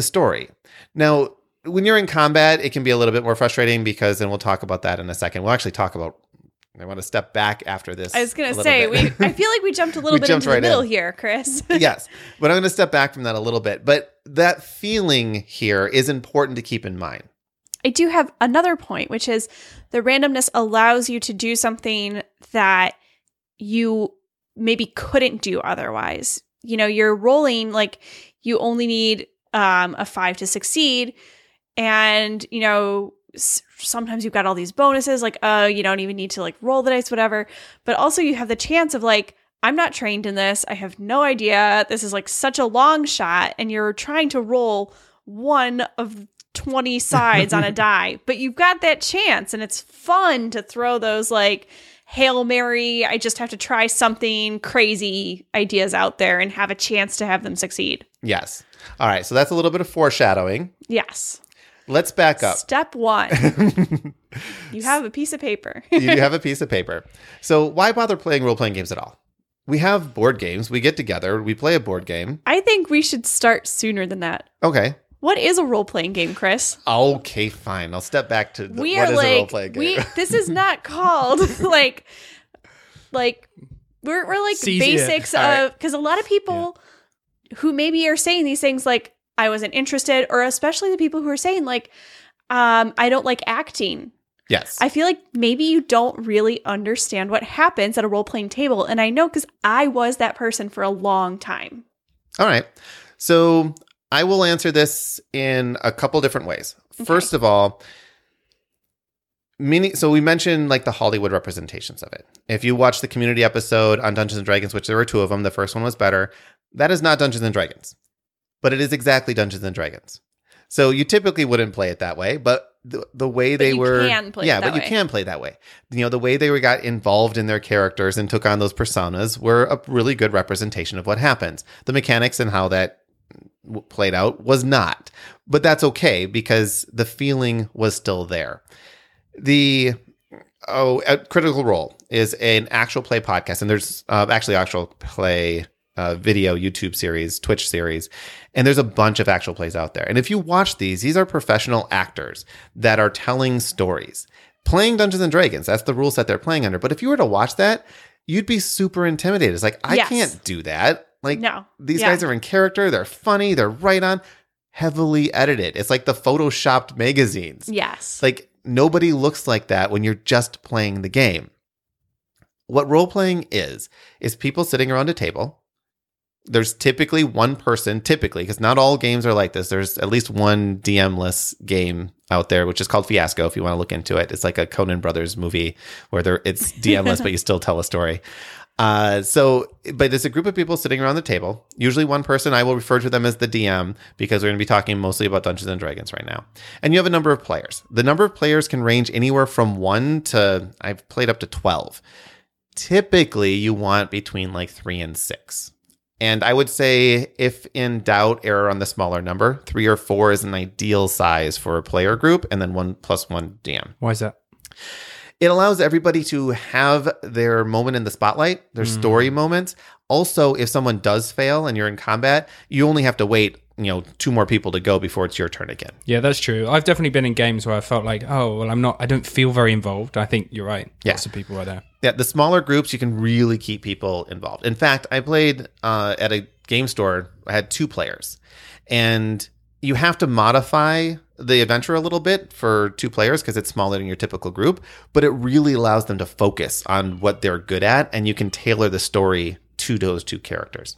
Now, when you're in combat, it can be a little bit more frustrating because, and we'll talk about that in a second. We'll actually talk about, I want to step back after this. I was going to say, I feel like we jumped a little bit into the middle here, Chris. Yes, but I'm going to step back from that a little bit. But that feeling here is important to keep in mind. I do have another point, which is the randomness allows you to do something that you maybe couldn't do otherwise. You're rolling like you only need a 5 to succeed. And, sometimes you've got all these bonuses, like, you don't even need to like roll the dice, whatever. But also you have the chance of like, I'm not trained in this. I have no idea. This is like such a long shot. And you're trying to roll one of 20 sides on a die, but you've got that chance, and it's fun to throw those like Hail Mary, I just have to try something crazy ideas out there and have a chance to have them succeed. Yes. All right. So that's a little bit of foreshadowing. Yes. Let's back up. Step 1. You have a piece of paper. You have a piece of paper. So why bother playing role-playing games at all? we have board games. We get together. We play a board game. I think we should start sooner than that. Okay. What is a role-playing game, Chris? Okay, fine. I'll step back to We what are is like, a role-playing game. this is not called like we're like basics of, because a lot of people who maybe are saying these things like, I wasn't interested, or especially the people who are saying like, I don't like acting. Yes. I feel like maybe you don't really understand what happens at a role-playing table. And I know because I was that person for a long time. All right. So I will answer this in a couple different ways. Okay. First of all, so we mentioned like the Hollywood representations of it. If you watch the Community episode on Dungeons and Dragons, which there were 2 of them, the first one was better. That is not Dungeons and Dragons, but it is exactly Dungeons and Dragons. So you typically wouldn't play it that way, but the way they were, you can play that way. You know, the way they got involved in their characters and took on those personas were a really good representation of what happens. The mechanics and how that played out was not, but that's okay because the feeling was still there. Critical Role is an actual play podcast, and there's actually actual play video YouTube series, Twitch series, and there's a bunch of actual plays out there. And if you watch these are professional actors that are telling stories, playing Dungeons and Dragons. That's the rule set they're playing under. But if you were to watch that, you'd be super intimidated. It's like, I can't do that. Like, no. These guys are in character. They're funny. They're right on. Heavily edited. It's like the photoshopped magazines. Yes. Like, nobody looks like that when you're just playing the game. What role-playing is people sitting around a table. There's typically one person, because not all games are like this. There's at least one DM-less game out there, which is called Fiasco, if you want to look into it. It's like a Coen Brothers movie where it's DM-less, but you still tell a story. But there's a group of people sitting around the table. Usually one person, I will refer to them as the DM, because we're going to be talking mostly about Dungeons and Dragons right now. And you have a number of players. The number of players can range anywhere from 1 to, I've played up to 12. Typically, you want between like 3 and 6. And I would say, if in doubt, err on the smaller number. 3 or 4 is an ideal size for a player group, and then 1 + 1 DM. Why is that? It allows everybody to have their moment in the spotlight, their story moments. Also, if someone does fail and you're in combat, you only have to wait, 2 more people to go before it's your turn again. Yeah, that's true. I've definitely been in games where I felt like, I don't feel very involved. I think you're right. Yeah. Lots of people are there. Yeah, the smaller groups, you can really keep people involved. In fact, I played at a game store. I had 2 players. And you have to modify the adventure a little bit for 2 players because it's smaller than your typical group. But it really allows them to focus on what they're good at. And you can tailor the story to those 2 characters.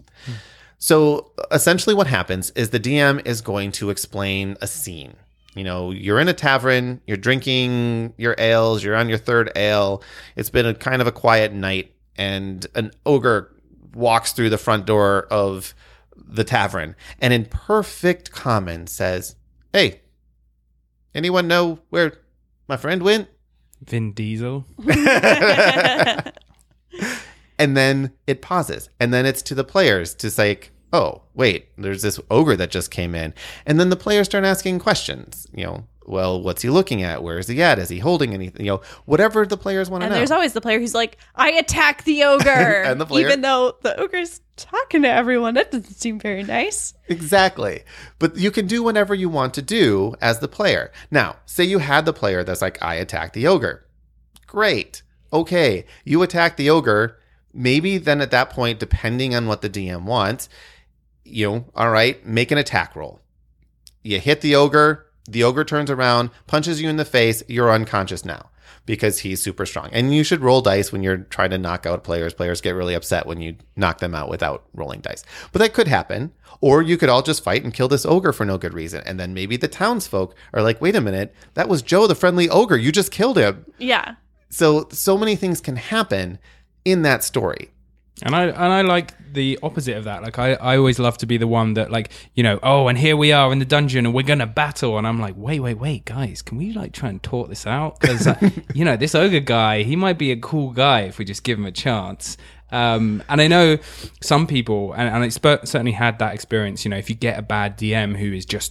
So essentially what happens is the DM is going to explain a scene. You're in a tavern, you're drinking your ales, you're on your 3rd ale. It's been a kind of a quiet night, and an ogre walks through the front door of the tavern and in perfect common says, "Hey, anyone know where my friend went?" Vin Diesel. And then it pauses, and then it's to the players to say, "Oh, wait, there's this ogre that just came in." And then the players start asking questions. Well, what's he looking at? Where is he at? Is he holding anything? Whatever the players want to know. And there's always the player who's like, "I attack the ogre." And the player, even though the ogre's talking to everyone, that doesn't seem very nice. Exactly. But you can do whatever you want to do as the player. Now, say you had the player that's like, "I attack the ogre." Great. Okay. You attack the ogre. Maybe then at that point, depending on what the DM wants, all right, make an attack roll. You hit the ogre turns around, punches you in the face, you're unconscious now because he's super strong. And you should roll dice when you're trying to knock out players. Players get really upset when you knock them out without rolling dice. But that could happen. Or you could all just fight and kill this ogre for no good reason. And then maybe the townsfolk are like, "Wait a minute, that was Joe, the friendly ogre. You just killed him." Yeah. So many things can happen in that story. And I like the opposite of that. Like, I always love to be the one that, like, and here we are in the dungeon and we're going to battle. And I'm like, wait, guys, can we, like, try and talk this out? Because, this ogre guy, he might be a cool guy if we just give him a chance. And I know some people, and I certainly had that experience, if you get a bad DM who is just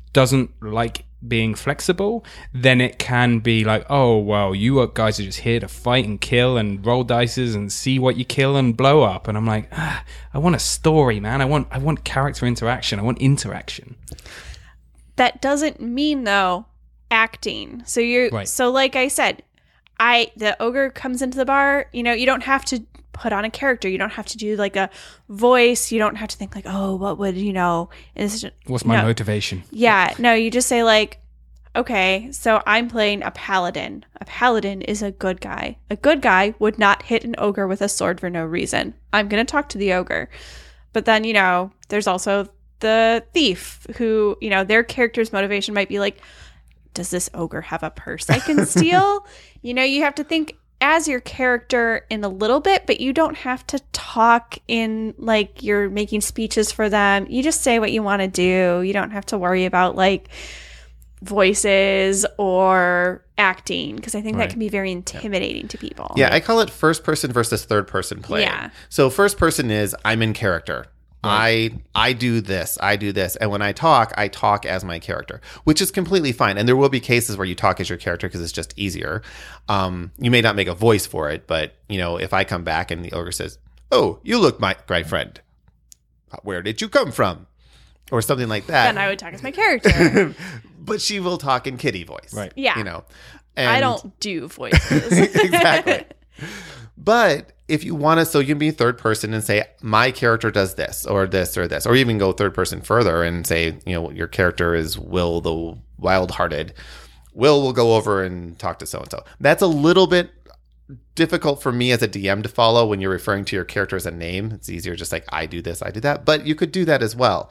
doesn't like being flexible, then it can be like, oh, well, guys are just here to fight and kill and roll dices and see what you kill and blow up. And I'm like, I want a story, man. I want character interaction. I want interaction. That doesn't mean, though, acting. So so like I said, the ogre comes into the bar, you don't have to put on a character. You don't have to do like a voice. You don't have to think like, oh, what would, what's my motivation? Yeah. No, you just say like, okay, so I'm playing a paladin. A paladin is a good guy. A good guy would not hit an ogre with a sword for no reason. I'm going to talk to the ogre. But then, there's also the thief who, their character's motivation might be like, does this ogre have a purse I can steal? You have to think as your character in a little bit, but you don't have to talk in like you're making speeches for them. You just say what you want to do. You don't have to worry about like voices or acting, because I think that can be very intimidating to people. Yeah, I call it first person versus third person play. Yeah. So first person is I'm in character. Right. I do this, and when I talk as my character, which is completely fine. And there will be cases where you talk as your character because it's just easier. You may not make a voice for it, but if I come back and the ogre says, "Oh, you look my friend. Where did you come from?" or something like that, then I would talk as my character. But she will talk in kitty voice, right? Yeah, and I don't do voices. Exactly. But if you want to, so you can be third person and say, my character does this or this or this, or even go third person further and say, your character is Will the Wild-Hearted. Will go over and talk to so-and-so. That's a little bit difficult for me as a DM to follow when you're referring to your character as a name. It's easier just like, I do this, I do that. But you could do that as well.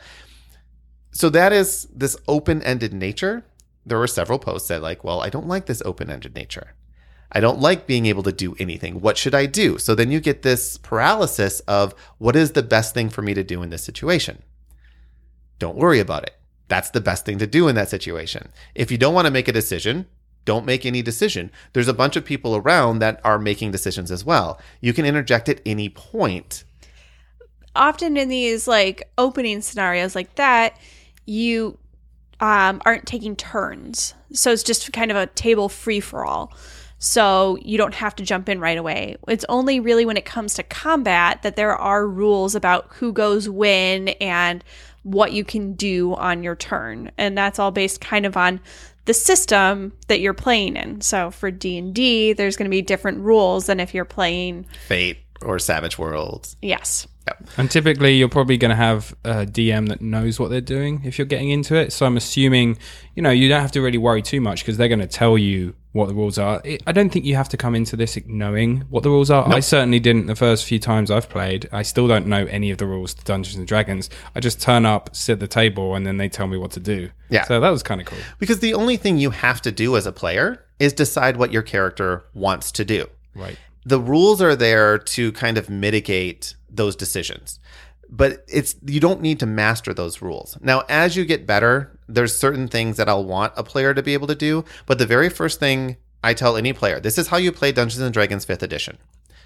So that is this open-ended nature. There were several posts that like, well, I don't like this open-ended nature. I don't like being able to do anything. What should I do? So then you get this paralysis of what is the best thing for me to do in this situation? Don't worry about it. That's the best thing to do in that situation. If you don't want to make a decision, don't make any decision. There's a bunch of people around that are making decisions as well. You can interject at any point. Often in these like opening scenarios like that, you aren't taking turns. So it's just kind of a table free for all. So you don't have to jump in right away. It's only really when it comes to combat that there are rules about who goes when and what you can do on your turn. And that's all based kind of on the system that you're playing in. So for D&D, there's going to be different rules than if you're playing Fate or Savage Worlds. Yes. Yep. And typically you're probably going to have a DM that knows what they're doing if you're getting into it. So I'm assuming, you don't have to really worry too much because they're going to tell you what the rules are. I don't think you have to come into this knowing what the rules are. Nope. I certainly didn't the first few times I've played. I still don't know any of the rules to Dungeons and Dragons. I just turn up, sit at the table, and then they tell me what to do. Yeah. So that was kind of cool. Because the only thing you have to do as a player is decide what your character wants to do. Right. The rules are there to kind of mitigate those decisions. But you don't need to master those rules. Now, as you get better, there's certain things that I'll want a player to be able to do. But the very first thing I tell any player, this is how you play Dungeons and Dragons 5th edition.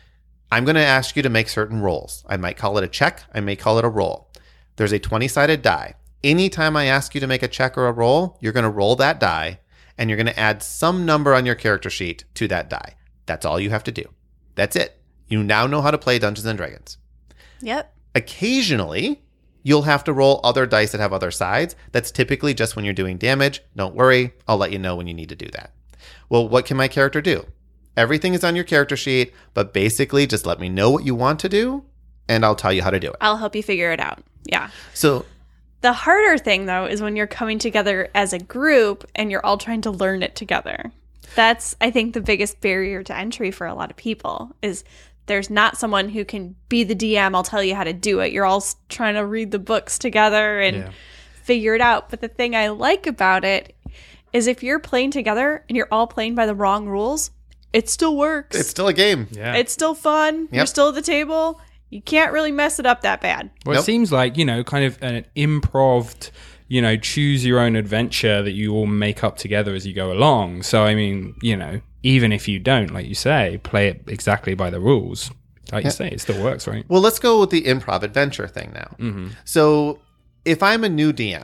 I'm going to ask you to make certain rolls. I might call it a check. I may call it a roll. There's a 20-sided die. Anytime I ask you to make a check or a roll, you're going to roll that die, and you're going to add some number on your character sheet to that die. That's all you have to do. That's it. You now know how to play Dungeons and Dragons. Yep. Occasionally, you'll have to roll other dice that have other sides. That's typically just when you're doing damage. Don't worry. I'll let you know when you need to do that. Well, what can my character do? Everything is on your character sheet, but basically just let me know what you want to do, and I'll tell you how to do it. I'll help you figure it out. Yeah. So the harder thing, though, is when you're coming together as a group and you're all trying to learn it together. That's, I think, the biggest barrier to entry for a lot of people is there's not someone who can be the DM. I'll tell you how to do it. You're all trying to read the books together and figure it out. But the thing I like about it is if you're playing together and you're all playing by the wrong rules, it still works. It's still a game. Yeah. It's still fun. Yep. You're still at the table. You can't really mess it up that bad. Well, It seems like, kind of an improv, choose your own adventure that you all make up together as you go along. So, I mean, even if you don't, like you say, play it exactly by the rules, like you say, it still works, right? Well, let's go with the improv adventure thing now. Mm-hmm. So if I'm a new DM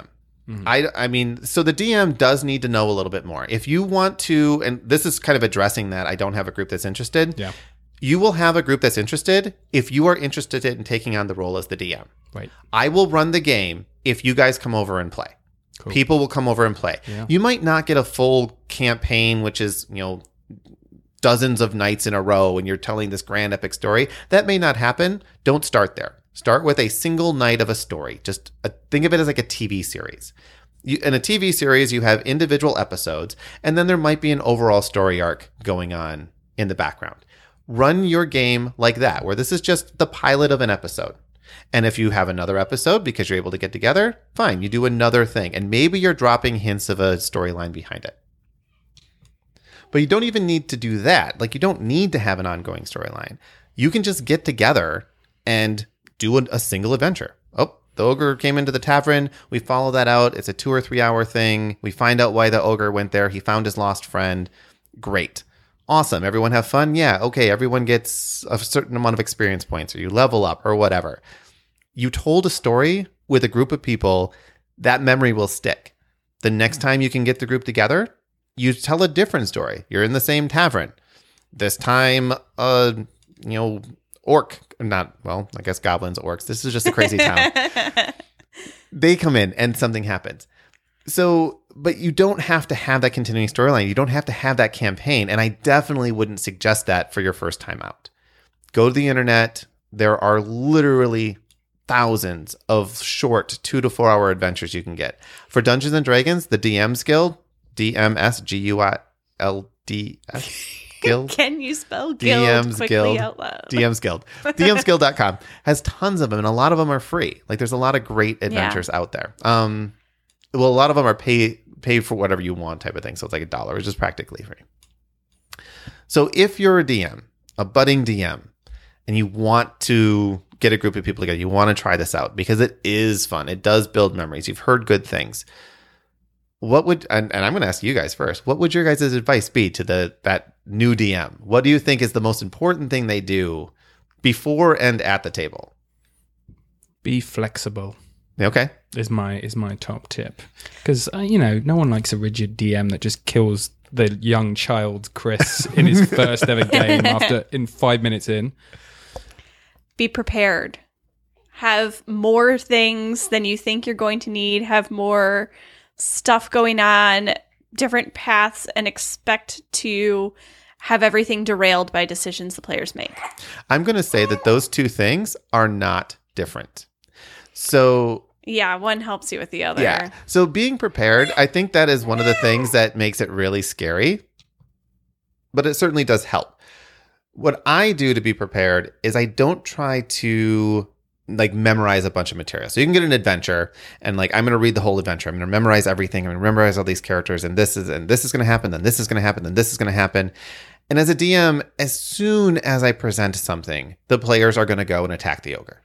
I mean, so the DM does need to know a little bit more. If you want to, and this is kind of addressing that I don't have a group that's interested. Yeah. You will have a group that's interested if you are interested in taking on the role as the DM. Right. I will run the game if you guys come over and play. Cool. People will come over and play. Yeah. You might not get a full campaign, which is, dozens of nights in a row and you're telling this grand epic story. That may not happen. Don't start there. Start with a single night of a story. Just think of it as like a TV series. In a TV series, you have individual episodes, and then there might be an overall story arc going on in the background. Run your game like that, where this is just the pilot of an episode. And if you have another episode because you're able to get together, fine, you do another thing. And maybe you're dropping hints of a storyline behind it. But you don't even need to do that. Like, you don't need to have an ongoing storyline. You can just get together and do a single adventure. Oh, the ogre came into the tavern. We follow that out. It's a 2 or 3 hour thing. We find out why the ogre went there. He found his lost friend. Great. Awesome. Everyone have fun? Yeah. Okay. Everyone gets a certain amount of experience points, or you level up or whatever. You told a story with a group of people. That memory will stick. The next time you can get the group together, you tell a different story. You're in the same tavern. This time, orc, I guess goblins, orcs. This is just a crazy town. They come in and something happens. So, but you don't have to have that continuing storyline. You don't have to have that campaign. And I definitely wouldn't suggest that for your first time out. Go to the internet. There are literally thousands of short 2 to 4 hour adventures you can get. For Dungeons and Dragons, the DM's Guild, DMSGUILDS Guild. Can you spell guild DM's quickly Guild. out loud? DM's Guild. DMsguild.com has tons of them, and a lot of them are free. Like, there's a lot of great adventures out there. A lot of them are pay for whatever you want type of thing. So it's like $1, which is practically free. So if you're a DM, a budding DM, and you want to get a group of people together, you want to try this out because it is fun. It does build memories. You've heard good things. What would, and I'm going to ask you guys first, what would your guys' advice be to that new DM? What do you think is the most important thing they do before and at the table? Be flexible. Okay. Is my top tip. Because, no one likes a rigid DM that just kills the young child Chris in his first ever game in 5 minutes in. Be prepared. Have more things than you think you're going to need. Have more stuff going on, different paths, and expect to have everything derailed by decisions the players make. I'm going to say that those two things are not different. So yeah, one helps you with the other. Yeah. So being prepared, I think that is one of the things that makes it really scary, but it certainly does help. What I do to be prepared is I don't try to memorize a bunch of material. So you can get an adventure and I'm going to read the whole adventure. I'm going to memorize everything. I'm going to memorize all these characters and this is going to happen. Then this is going to happen. Then this is going to happen. And as a DM, as soon as I present something, the players are going to go and attack the ogre.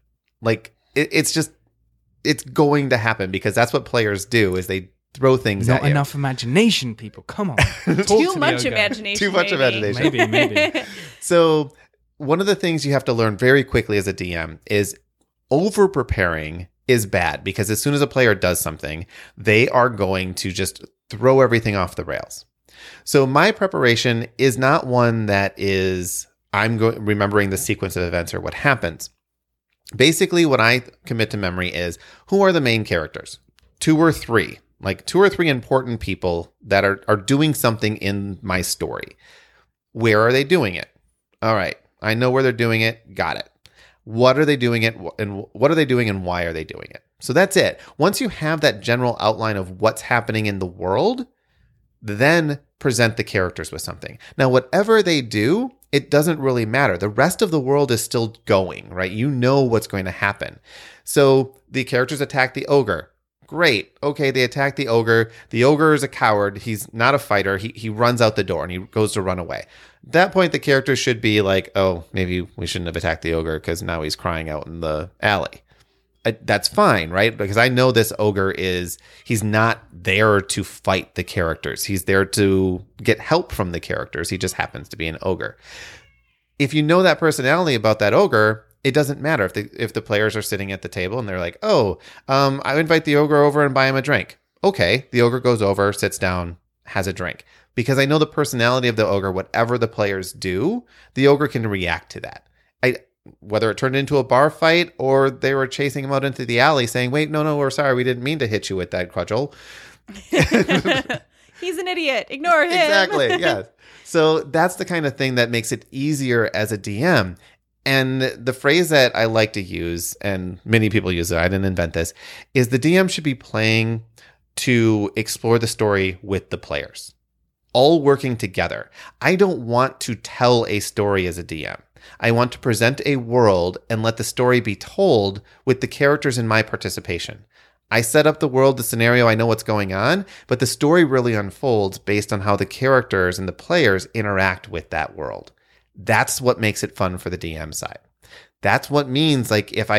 It's going to happen because that's what players do is they throw things at you. Not enough imagination, people. Come on. Too much imagination. Too much imagination. Maybe. So one of the things you have to learn very quickly as a DM is over-preparing is bad because as soon as a player does something, they are going to just throw everything off the rails. So my preparation is not one that is remembering the sequence of events or what happens. Basically, what I commit to memory is who are the main characters? 2 or 3 important people that are doing something in my story. Where are they doing it? All right. I know where they're doing it. Got it. What are they doing it and what are they doing and why are they doing it? So that's it. Once you have that general outline of what's happening in the world, then present the characters with something. Now, whatever they do, it doesn't really matter. The rest of the world is still going, right? You know what's going to happen. So the characters attack the ogre. Great. Okay, they attack the ogre. The ogre is a coward. He's not a fighter. He runs out the door and he goes to run away. At that point, the character should be like, oh, maybe we shouldn't have attacked the ogre because now he's crying out in the alley. That's fine, right? Because I know this ogre he's not there to fight the characters. He's there to get help from the characters. He just happens to be an ogre. If you know that personality about that ogre, it doesn't matter if the players are sitting at the table and they're like, oh, I invite the ogre over and buy him a drink. okay, the ogre goes over, sits down, has a drink. Because I know the personality of the ogre, whatever the players do, the ogre can react to that. Whether it turned into a bar fight or they were chasing him out into the alley saying, wait, no, we're sorry, we didn't mean to hit you with that cudgel. He's an idiot. Ignore him. Exactly, yes. So that's the kind of thing that makes it easier as a DM. And the phrase that I like to use, and many people use it, I didn't invent this, is the DM should be playing to explore the story with the players, all working together. I don't want to tell a story as a DM. I want to present a world and let the story be told with the characters in my participation. I set up the world, the scenario, I know what's going on, but the story really unfolds based on how the characters and the players interact with that world. That's what makes it fun for the DM side. That's what means, like, if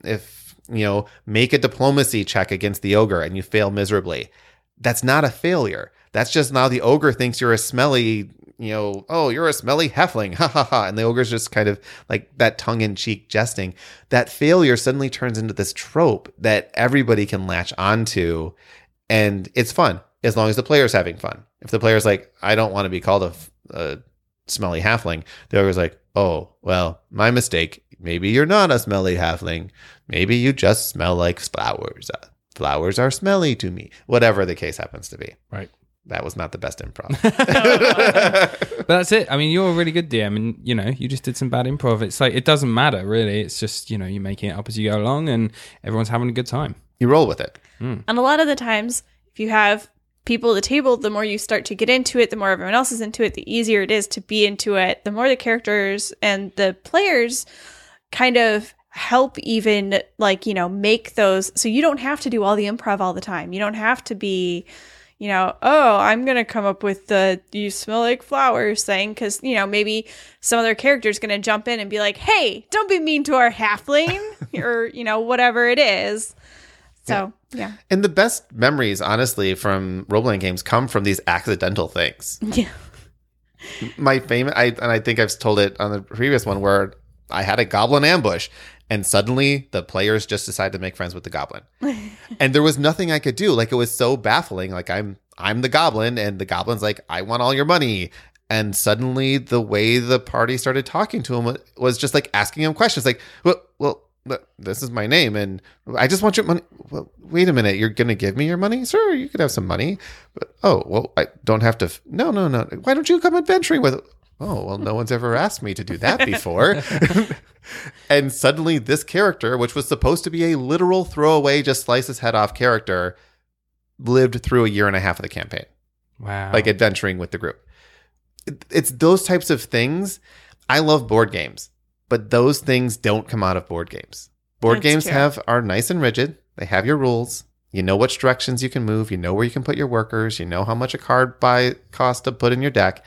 make a diplomacy check against the ogre and you fail miserably, that's not a failure. That's just now the ogre thinks you're a smelly, oh, you're a smelly halfling, ha ha ha. And the ogre's just kind of like that tongue-in-cheek jesting. That failure suddenly turns into this trope that everybody can latch onto, and it's fun as long as the player's having fun. If the player's like, I don't want to be called a smelly halfling, the ogre's like, oh, well, my mistake. Maybe you're not a smelly halfling. Maybe you just smell like flowers. Flowers are smelly to me. Whatever the case happens to be. Right. That was not the best improv. But that's it. I mean, you're a really good DM, and you just did some bad improv. It's like, it doesn't matter really. It's just, you're making it up as you go along, and everyone's having a good time. You roll with it. And a lot of the times, if you have people at the table, the more you start to get into it, the more everyone else is into it, the easier it is to be into it. The more the characters and the players kind of help even make those, so you don't have to do all the improv all the time. You don't have to be oh, I'm going to come up with the you smell like flowers thing, because, maybe some other character is going to jump in and be like, hey, don't be mean to our halfling or, whatever it is. So, yeah. And the best memories, honestly, from role-playing games come from these accidental things. Yeah. My favorite, I think I've told it on the previous one, where I had a goblin ambush, and suddenly the players just decided to make friends with the goblin. And there was nothing I could do. Like, it was so baffling. Like, I'm the goblin, and the goblin's like, I want all your money. And suddenly the way the party started talking to him was just like asking him questions. Like, well, this is my name, and I just want your money. Well, wait a minute. You're going to give me your money? Sure, you could have some money. But, oh, well, I don't have to. No. Why don't you come adventuring with? Oh, well, no one's ever asked me to do that before. And suddenly this character, which was supposed to be a literal throwaway, just slice his head off character, lived through a year and a half of the campaign. Wow. Like, adventuring with the group. It's those types of things. I love board games, but those things don't come out of board games. Board games are nice and rigid. They have your rules. You know which directions you can move. You know where you can put your workers. You know how much a card costs to put in your deck.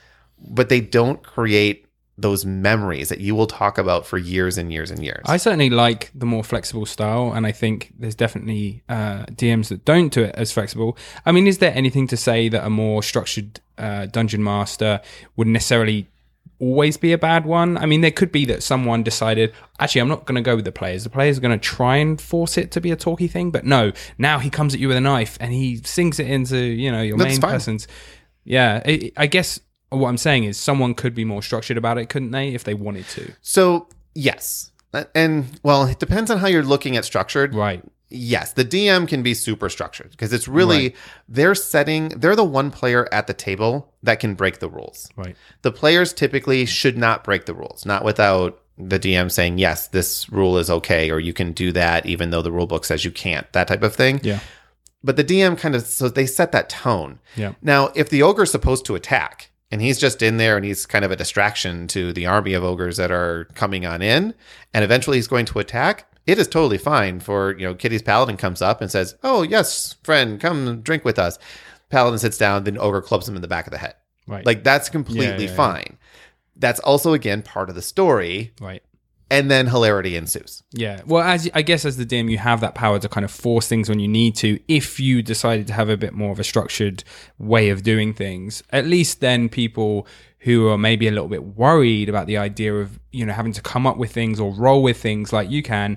But they don't create those memories that you will talk about for years and years and years. I certainly like the more flexible style, and I think there's definitely DMs that don't do it as flexible. I mean, is there anything to say that a more structured dungeon master would necessarily always be a bad one? I mean, there could be that someone decided, actually, I'm not going to go with the players. The players are going to try and force it to be a talky thing, but no, now he comes at you with a knife and he sinks it into, your main person's. Yeah, I guess what I'm saying is someone could be more structured about it, couldn't they, if they wanted to? So, yes. And, well, it depends on how you're looking at structured. Right. Yes, the DM can be super structured because it's really, they're the one player at the table that can break the rules. Right. The players typically should not break the rules, not without the DM saying, yes, this rule is okay, or you can do that even though the rule book says you can't, that type of thing. Yeah. But the DM so they set that tone. Yeah. Now, if the ogre's supposed to attack, and he's just in there and he's kind of a distraction to the army of ogres that are coming on in, and eventually he's going to attack, it is totally fine for, Kitty's paladin comes up and says, oh, yes, friend, come drink with us. Paladin sits down, then ogre clubs him in the back of the head. Right. Like, that's completely fine. That's also, again, part of the story. Right. And then hilarity ensues. Yeah. Well, I guess as the DM, you have that power to kind of force things when you need to. If you decided to have a bit more of a structured way of doing things, at least then people who are maybe a little bit worried about the idea of, having to come up with things or roll with things like you can,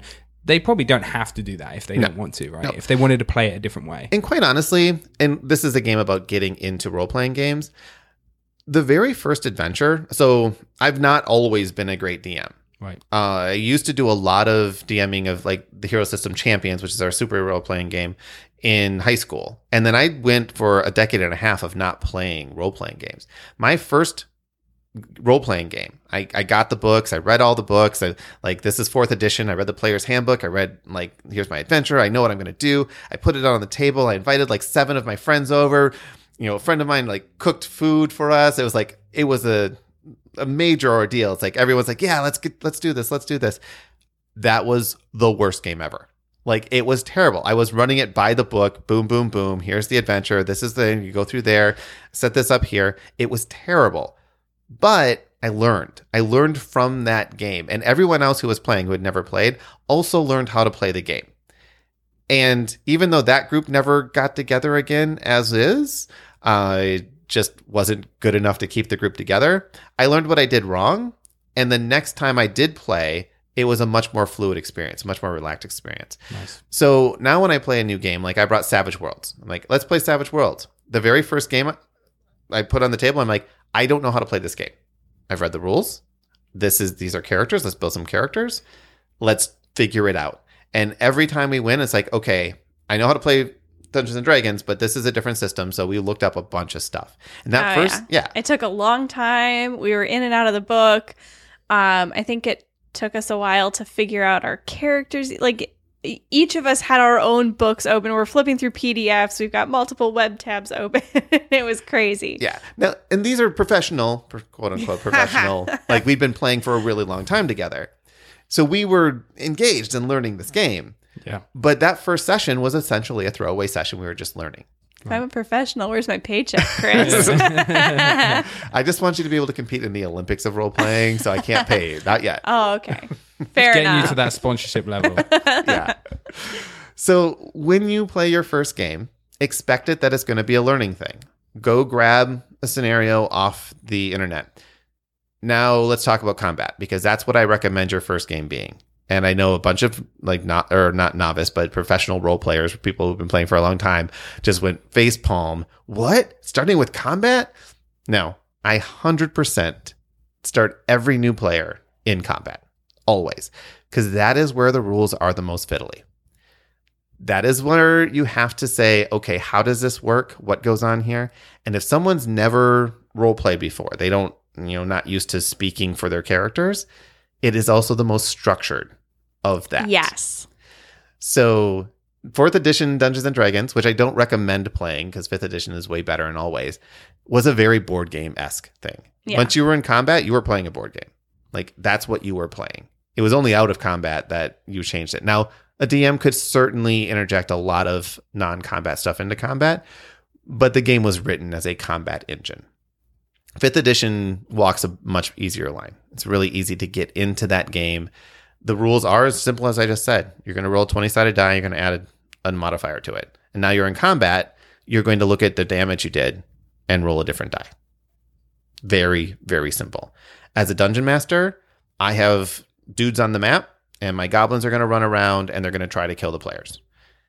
they probably don't have to do that if they don't want to, right? If they wanted to play it a different way. And quite honestly, and this is a game about getting into role-playing games, the very first adventure, so I've not always been a great DM. Right. I used to do a lot of DMing of like the Hero System Champions, which is our super role-playing game, in high school. And then I went for a decade and a half of not playing role-playing games. My first role-playing game, I got the books, I read all the books, this is 4th edition, I read the player's handbook, I read like, here's my adventure, I know what I'm going to do, I put it on the table, I invited like 7 of my friends over, a friend of mine like cooked food for us. It was a major ordeal. It's like everyone's like, yeah, let's do this. That was the worst game ever. Like, it was terrible. I was running it by the book. Boom, boom, boom. Here's the adventure. This is you go through there, set this up here. It was terrible. But I learned from that game. And everyone else who was playing, who had never played, also learned how to play the game. And even though that group never got together again as is, just wasn't good enough to keep the group together, I learned what I did wrong. And the next time I did play, it was a much more fluid experience, much more relaxed experience. Nice. So now when I play a new game, like I brought Savage Worlds. I'm like, let's play Savage Worlds. The very first game I put on the table, I'm like, I don't know how to play this game. I've read the rules. These are characters. Let's build some characters. Let's figure it out. And every time we win, it's like, okay, I know how to play Dungeons and Dragons, but this is a different system. So we looked up a bunch of stuff. And that it took a long time. We were in and out of the book. I think it took us a while to figure out our characters. Like, each of us had our own books open. We're flipping through PDFs. We've got multiple web tabs open. It was crazy. Yeah. Now, and these are professional, quote unquote, professional. Like, we've been playing for a really long time together. So we were engaged in learning this game. Yeah. But that first session was essentially a throwaway session. We were just learning. If I'm a professional, where's my paycheck, Chris? I just want you to be able to compete in the Olympics of role playing, so I can't pay you. Not yet. Oh, okay. Fair Getting enough. you to that sponsorship level. Yeah. So when you play your first game, expect it that it's going to be a learning thing. Go grab a scenario off the internet. Now let's talk about combat, because that's what I recommend your first game being. And I know a bunch of not novice, but professional role players, people who've been playing for a long time, just went facepalm. What? Starting with combat? No, I 100% start every new player in combat. Always. Because that is where the rules are the most fiddly. That is where you have to say, okay, how does this work? What goes on here? And if someone's never role played before, they don't, not used to speaking for their characters, it is also the most structured of that. Yes. So 4th edition Dungeons and Dragons, which I don't recommend playing because 5th edition is way better in all ways, was a very board game-esque thing. Yeah. Once you were in combat, you were playing a board game. Like, that's what you were playing. It was only out of combat that you changed it. Now, a DM could certainly interject a lot of non-combat stuff into combat, but the game was written as a combat engine. 5th edition walks a much easier line. It's really easy to get into that game. The rules are as simple as I just said. You're going to roll a 20-sided die. You're going to add a modifier to it. And now you're in combat. You're going to look at the damage you did and roll a different die. Very, very simple. As a dungeon master, I have dudes on the map, and my goblins are going to run around, and they're going to try to kill the players.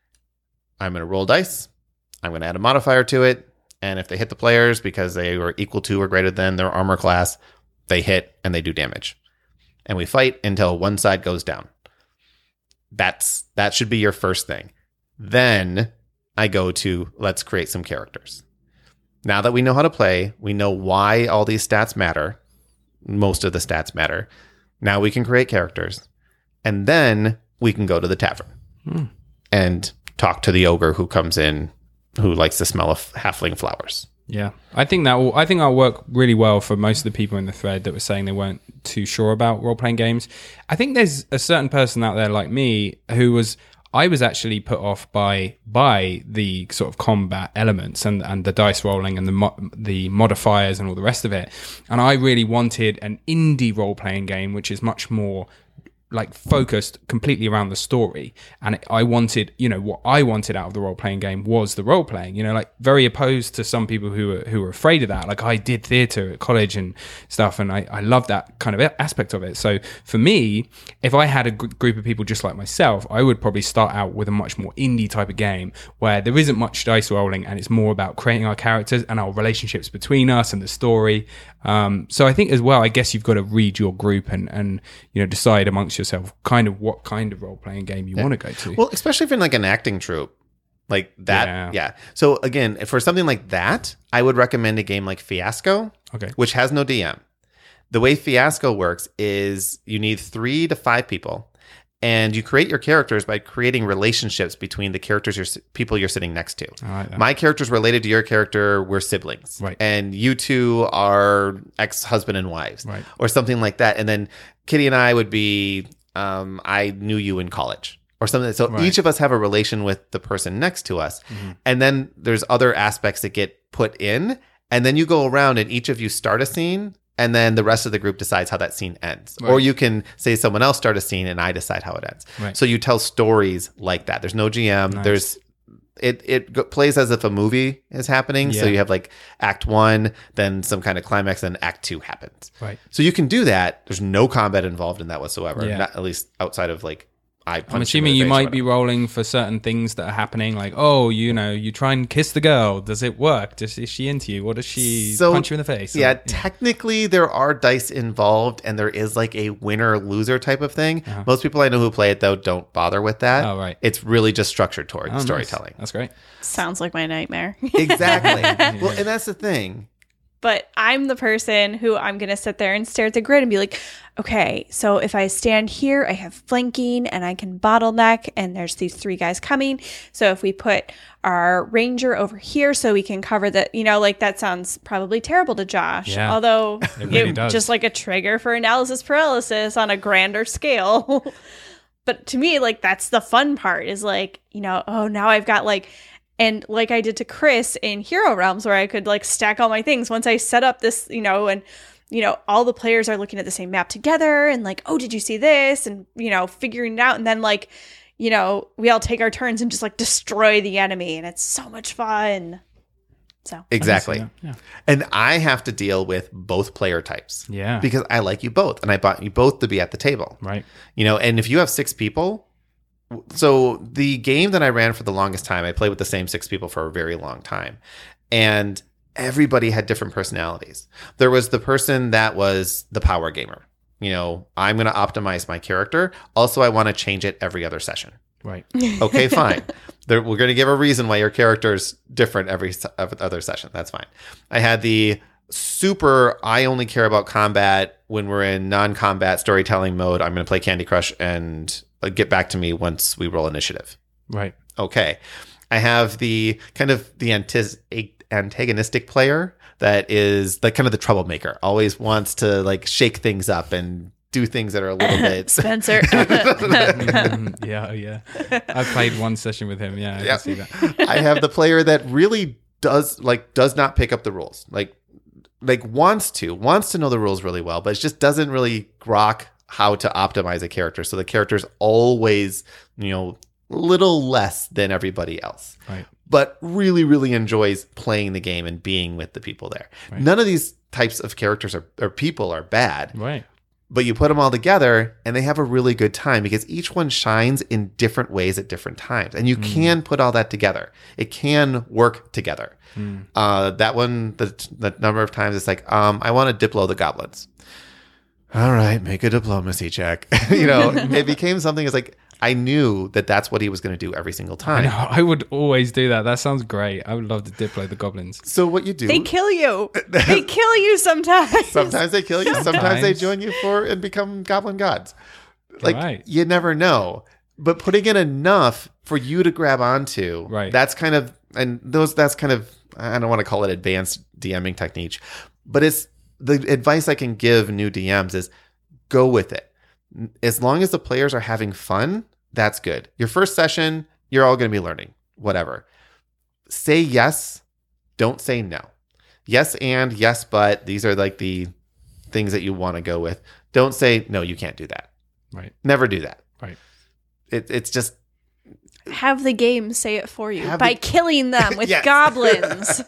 I'm going to roll dice. I'm going to add a modifier to it. And if they hit the players because they were equal to or greater than their armor class, they hit and they do damage. And we fight until one side goes down. That should be your first thing. Then I go to, let's create some characters. Now that we know how to play, we know why all these stats matter. Most of the stats matter. Now we can create characters. And then we can go to the tavern and talk to the ogre who comes in, who likes the smell of halfling flowers. Yeah, I think that'll work really well for most of the people in the thread that were saying they weren't too sure about role-playing games. I think there's a certain person out there like me I was actually put off by the sort of combat elements and the dice rolling and the modifiers and all the rest of it. And I really wanted an indie role-playing game, which is much more like focused completely around the story, and I wanted, what I wanted out of the role-playing game was the role-playing, like very opposed to some people who are afraid of that. Like I did theater at college and stuff, and I love that kind of aspect of it. So for me, if I had a group of people just like myself, I would probably start out with a much more indie type of game where there isn't much dice rolling, and it's more about creating our characters and our relationships between us and the story. So I think as well, I guess you've got to read your group and decide amongst yourself kind of what kind of role-playing game you want to go to. Well, especially if you're in like an acting troupe like that. Yeah. So again, for something like that, I would recommend a game like Fiasco, which has no DM. The way Fiasco works is you need 3 to 5 people, and you create your characters by creating relationships between the people you're sitting next to. My character's related to your character. We're siblings. Right. And you two are ex-husband and wives. Right. Or something like that. And then Kitty and I would be, I knew you in college. Or something. So each of us have a relation with the person next to us. Mm-hmm. And then there's other aspects that get put in. And then you go around and each of you start a scene. And then the rest of the group decides how that scene ends. Right. Or you can say someone else start a scene and I decide how it ends. Right. So you tell stories like that. There's no GM. Nice. It plays as if a movie is happening. Yeah. So you have like Act 1, then some kind of climax, and Act 2 happens. Right. So you can do that. There's no combat involved in that whatsoever. Yeah. Not, at least outside of like I'm assuming you might be rolling for certain things that are happening, like, you try and kiss the girl. Does it work? Is she into you? Or does she punch you in the face? Yeah, technically there are dice involved, and there is like a winner-loser type of thing. Uh-huh. Most people I know who play it, though, don't bother with that. Oh, right. It's really just structured toward storytelling. Nice. That's great. Sounds like my nightmare. Exactly. Well, and that's the thing. But I'm the person who I'm going to sit there and stare at the grid and be like, okay, so if I stand here, I have flanking and I can bottleneck, and there's these 3 guys coming. So if we put our ranger over here so we can cover the, like that sounds probably terrible to Josh. Yeah, although it really does. Just like a trigger for analysis paralysis on a grander scale. But to me, like that's the fun part is like, now I've got like, and like I did to Chris in Hero Realms, where I could like stack all my things. Once I set up this, and all the players are looking at the same map together and like, oh, did you see this? And, figuring it out. And then like, we all take our turns and just like destroy the enemy. And it's so much fun. So exactly. Yeah. And I have to deal with both player types. Yeah. Because I like you both. And I bought you both to be at the table. Right. And if you have 6 people, so the game that I ran for the longest time, I played with the same 6 people for a very long time. And everybody had different personalities. There was the person that was the power gamer. I'm going to optimize my character. Also, I want to change it every other session. Right. Okay, fine. We're going to give a reason why your character's different every other session. That's fine. I had the super, I only care about combat when we're in non-combat storytelling mode. I'm going to play Candy Crush and get back to me once we roll initiative. Right. Okay. I have the kind of the antagonistic player that is like kind of the troublemaker, always wants to like shake things up and do things that are a little bit Spencer. Yeah. I played one session with him. Yeah, I can see that. I have the player that really does not pick up the rules. Like wants to know the rules really well, but it just doesn't really grok how to optimize a character. So the character's always, little less than everybody else. Right. But really, really enjoys playing the game and being with the people there. Right. None of these types of characters or people are bad. Right. But you put them all together and they have a really good time because each one shines in different ways at different times. And you can put all that together. It can work together. That one, the number of times it's like, I want to diplo the goblins. All right, make a diplomacy check. It became something that's like, I knew that that's what he was going to do every single time. I would always do that. That sounds great. I would love to diplo the goblins. So what you do... They kill you. They kill you sometimes. Sometimes they kill you. Sometimes they join you and become goblin gods. Like, You never know. But putting in enough for you to grab onto, that's kind of... that's kind of... I don't want to call it advanced DMing technique, but it's... The advice I can give new DMs is go with it. As long as the players are having fun, that's good. Your first session, you're all going to be learning, whatever. Say yes. Don't say no. Yes and yes, but these are like the things that you want to go with. Don't say, no, you can't do that. Right. Never do that. Right. It's just Have the game say it for you Have by the- killing them with Yes. goblins.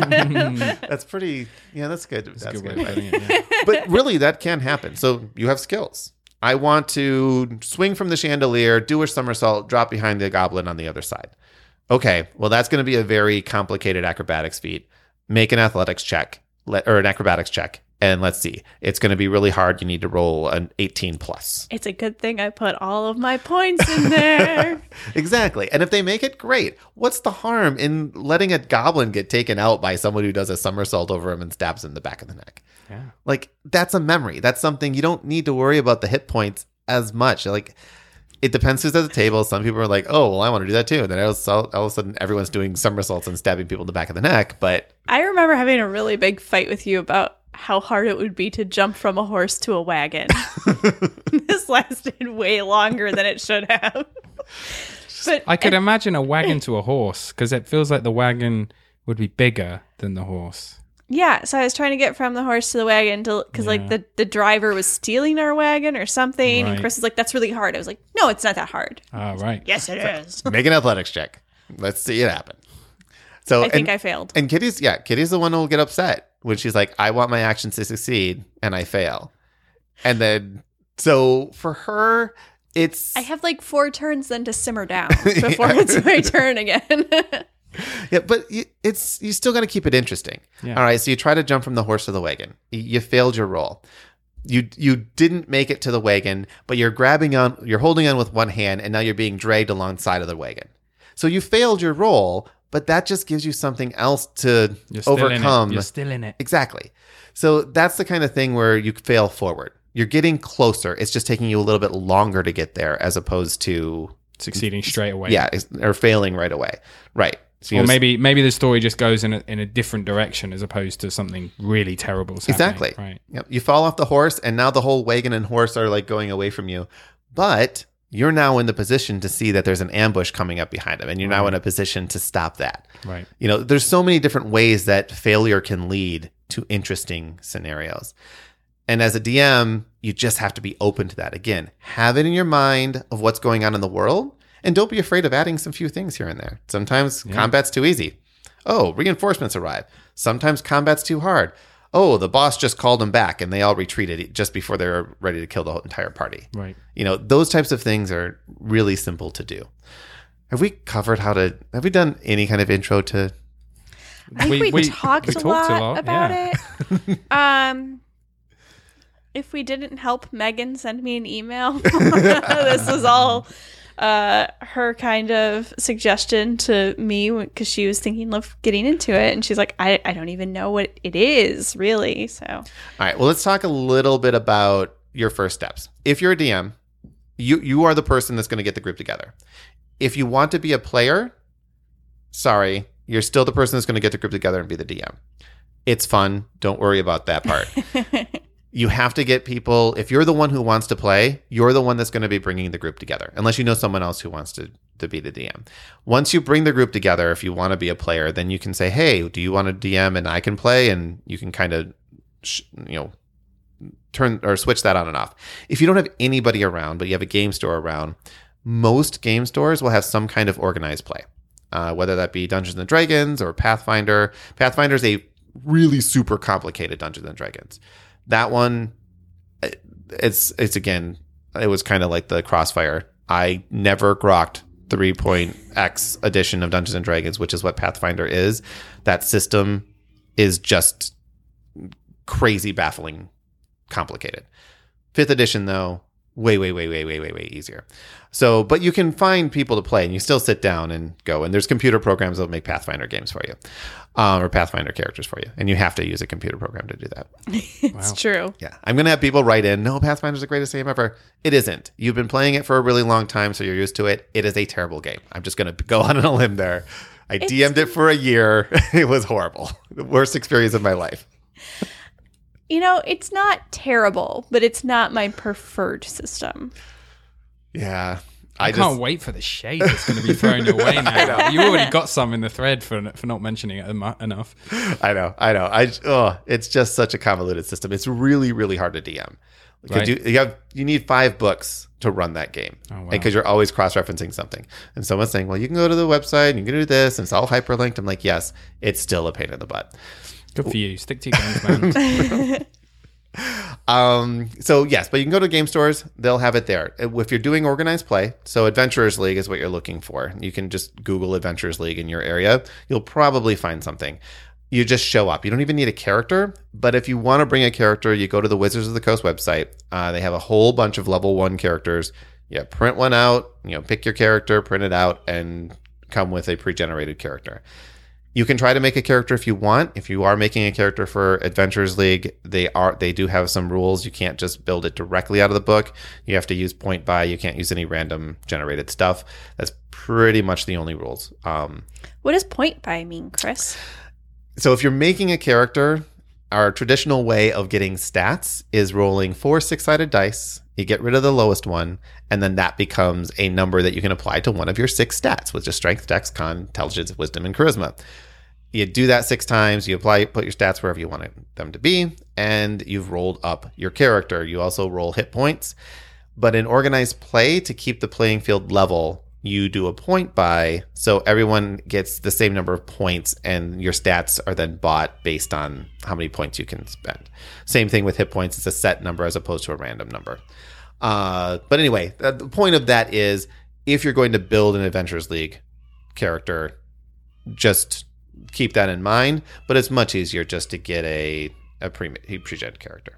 that's pretty. Yeah, that's good. That's That's a good good. way of putting it. Yeah. But really, that can happen. So you have skills. I want to swing from the chandelier, do a somersault, drop behind the goblin on the other side. Okay, well, that's going to be a very complicated acrobatics feat. Make an athletics check or an acrobatics check, and let's see. It's going to be really hard. You need to roll an 18 plus. It's a good thing I put all of my points in there. Exactly. And if they make it, great. What's the harm in letting a goblin get taken out by someone who does a somersault over him and stabs him in the back of the neck? Yeah. Like, that's a memory. That's something you don't need to worry about the hit points as much. Like, it depends who's at the table. Some people are like, oh, well, I want to do that too. And then all of a sudden, everyone's doing somersaults and stabbing people in the back of the neck. But I remember having a really big fight with you about how hard it would be to jump from a horse to a wagon. This lasted way longer than it should have. But I could imagine a wagon to a horse because it feels like the wagon would be bigger than the horse. yeah, so I was trying to get from the horse to the wagon because like the driver was stealing our wagon or something. Right. And Chris was like, that's really hard. I was like, no, it's not that hard. Oh, right. Yes, it is. make an athletics check. Let's see it happen. So I think I failed. And Kitty's the one who will get upset when she's like, I want my actions to succeed and I fail. And then, so for her, it's... I have like 4 turns then to simmer down before it's my turn again. Yeah, but you still got to keep it interesting. Yeah. All right, so you try to jump from the horse to the wagon. You failed your roll. You didn't make it to the wagon, but you're holding on with one hand, and now you're being dragged alongside of the wagon. So you failed your roll, but that just gives you something else to You're still overcome. in it. You're still in it. Exactly. So that's the kind of thing where you fail forward. You're getting closer. It's just taking you a little bit longer to get there, as opposed to Succeeding straight away. or failing right away. Right. So Or maybe the story just goes in a different direction as opposed to something really terrible. Exactly. Right. Yep. You fall off the horse, and now the whole wagon and horse are like going away from you. But you're now in the position to see that there's an ambush coming up behind him, and you're now in a position to stop that. Right. You know, there's so many different ways that failure can lead to interesting scenarios. And as a DM, you just have to be open to that. Again, have it in your mind of what's going on in the world, and don't be afraid of adding some few things here and there. Sometimes combat's too easy. Oh, reinforcements arrive. Sometimes combat's too hard. Oh, the boss just called them back and they all retreated just before they were ready to kill the whole entire party. Right. You know, those types of things are really simple to do. Have we done any kind of intro to? I think we talked we a talked lot about yeah. it. If we didn't help Megan send me an email, this was all her kind of suggestion to me because she was thinking of getting into it, and she's like, I don't even know what it is really. So, All right. Well, let's talk a little bit about your first steps. If you're a DM, you are the person that's going to get the group together. If you want to be a player, sorry, you're still the person that's going to get the group together and be the DM. It's fun. Don't worry about that part. You have to get people. If you're the one who wants to play, you're the one that's going to be bringing the group together, unless you know someone else who wants to be the DM. Once you bring the group together, if you want to be a player, then you can say, hey, do you want to DM and I can play? And you can kind of, turn or switch that on and off. If you don't have anybody around, but you have a game store around, most game stores will have some kind of organized play, whether that be Dungeons and Dragons or Pathfinder. Pathfinder is a really super complicated Dungeons and Dragons. That one, it's again, it was kind of like the Crossfire. I never grokked 3.x edition of Dungeons and Dragons, which is what Pathfinder is. That system is just crazy, baffling, complicated. 5th edition, though, way easier. So, but you can find people to play, and you still sit down and go. And there's computer programs that will make Pathfinder games for you, or Pathfinder characters for you, and you have to use a computer program to do that. it's true. Yeah, I'm gonna have people write in, no, Pathfinder's the greatest game ever. It isn't. You've been playing it for a really long time, so you're used to it. It is a terrible game. I'm just gonna go on a limb there. I DM'd it for a year. It was horrible. The worst experience of my life. You know, it's not terrible, but it's not my preferred system. Yeah. I can't wait for the shade that's going to be thrown your way now. You already got some in the thread for not mentioning it enough. I know. It's just such a convoluted system. It's really, really hard to DM. Because Right. you need 5 books to run that game. Oh, wow. Because you're always cross-referencing something. And someone's saying, well, you can go to the website and you can do this and it's all hyperlinked. I'm like, yes, it's still a pain in the butt. Good for you. Stick to your guns, man. So yes, but you can go to game stores. They'll have it there. If you're doing organized play, so Adventurers League is what you're looking for. You can just Google Adventurers League in your area. You'll probably find something. You just show up. You don't even need a character. But if you want to bring a character, you go to the Wizards of the Coast website. They have a whole bunch of level 1 characters. Yeah, print one out. Pick your character, print it out, and come with a pre-generated character. You can try to make a character if you want. If you are making a character for Adventurers League, they do have some rules. You can't just build it directly out of the book. You have to use point buy. You can't use any random generated stuff. That's pretty much the only rules. What does point buy mean, Chris? So if you're making a character, our traditional way of getting stats is rolling 4 6-sided dice. You get rid of the lowest one, and then that becomes a number that you can apply to one of your 6 stats, which is strength, dex, con, intelligence, wisdom, and charisma. You do that 6 times, you put your stats wherever you want them to be, and you've rolled up your character. You also roll hit points. But in organized play, to keep the playing field level, you do a point buy, so everyone gets the same number of points, and your stats are then bought based on how many points you can spend. Same thing with hit points. It's a set number as opposed to a random number. But anyway, the point of that is, if you're going to build an Adventurers League character, just keep that in mind. But it's much easier just to get a pre-gen character.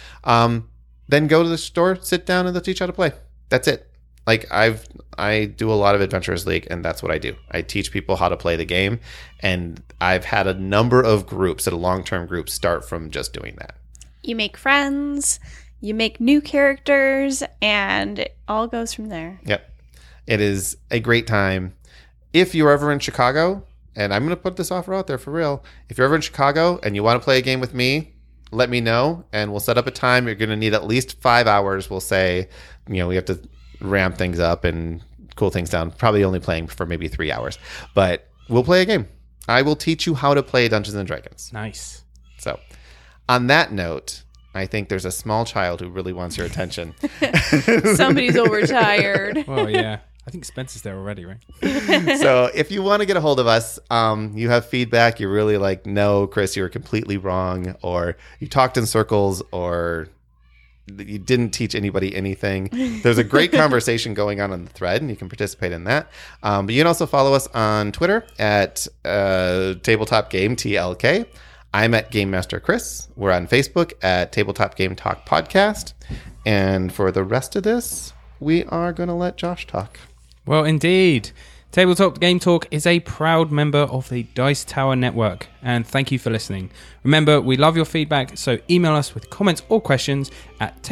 Then go to the store, sit down, and they'll teach you how to play. That's it. Like I do a lot of Adventurers League, and that's what I do. I teach people how to play the game, and I've had a number of groups, at a long-term group, start from just doing that. You make friends, you make new characters, and it all goes from there. Yep. It is a great time. If you're ever in Chicago, and I'm going to put this offer out there for real, if you're ever in Chicago and you want to play a game with me, let me know, and we'll set up a time. You're going to need at least 5 hours. We'll say, we have to ramp things up and cool things down. Probably only playing for maybe 3 hours, but we'll play a game. I will teach you how to play Dungeons and Dragons. Nice. So on that note, I think there's a small child who really wants your attention. Somebody's overtired. Well, yeah. I think Spencer's there already, right? So if you want to get a hold of us, you have feedback, you're really like, no, Chris, you were completely wrong, or you talked in circles, or you didn't teach anybody anything. There's a great conversation going on the thread, and you can participate in that. But you can also follow us on Twitter at Tabletop Game TLK. I'm at Game Master Chris. We're on Facebook at Tabletop Game Talk Podcast. And for the rest of this, we are going to let Josh talk. Well, indeed. Tabletop Game Talk is a proud member of the Dice Tower Network, and thank you for listening. Remember, we love your feedback, so email us with comments or questions at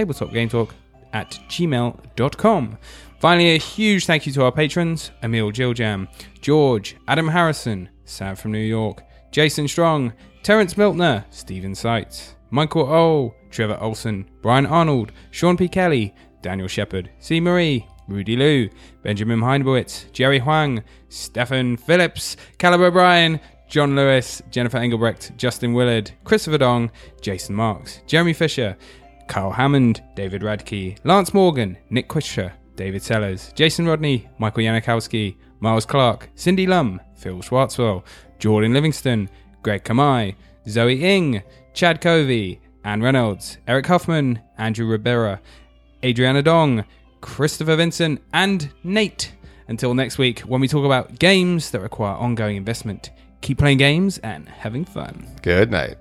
tabletopgametalk@gmail.com. Finally, a huge thank you to our patrons: Emil Giljam, George, Adam Harrison, Sam from New York, Jason Strong, Terrence Miltner, Stephen Seitz, Michael O, Trevor Olson, Brian Arnold, Sean P. Kelly, Daniel Shepard, C. Marie, Rudy Liu, Benjamin Heinbowitz, Jerry Huang, Stefan Phillips, Caleb O'Brien, John Lewis, Jennifer Engelbrecht, Justin Willard, Christopher Dong, Jason Marks, Jeremy Fisher, Kyle Hammond, David Radke, Lance Morgan, Nick Quischer, David Sellers, Jason Rodney, Michael Janikowski, Miles Clark, Cindy Lum, Phil Schwartzwell, Jordan Livingston, Greg Kamai, Zoe Ing, Chad Covey, Anne Reynolds, Eric Huffman, Andrew Ribera, Adriana Dong, Christopher Vincent, and Nate. Until next week, when we talk about games that require ongoing investment, keep playing games and having fun. Good night.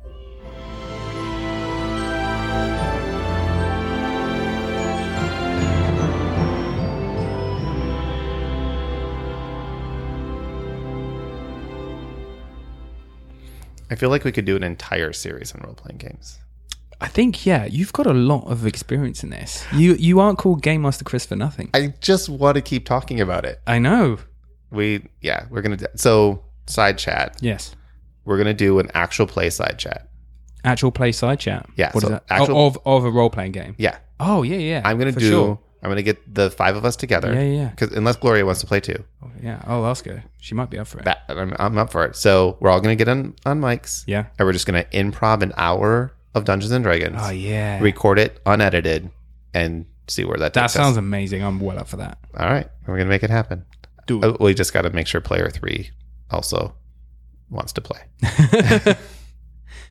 I feel like we could do an entire series on role-playing games. I think, yeah, you've got a lot of experience in this. You aren't called Game Master Chris for nothing. I just want to keep talking about it. I know. We're going to... So, side chat. Yes. We're going to do an actual play side chat. Actual play side chat? Yeah. What is that? Of a role-playing game? Yeah. Oh, yeah. I'm going to do... Sure. I'm going to get the 5 of us together. Yeah. Because unless Gloria wants to play too. Oh, yeah, I'll ask her. She might be up for it. I'm up for it. So we're all going to get on mics. Yeah. And we're just going to improv an hour of Dungeons and Dragons. Oh yeah, Record it unedited and see where that takes us. sounds amazing. I'm well up for that. All right, we're gonna make it happen. Do it. We just got to make sure player 3 also wants to play.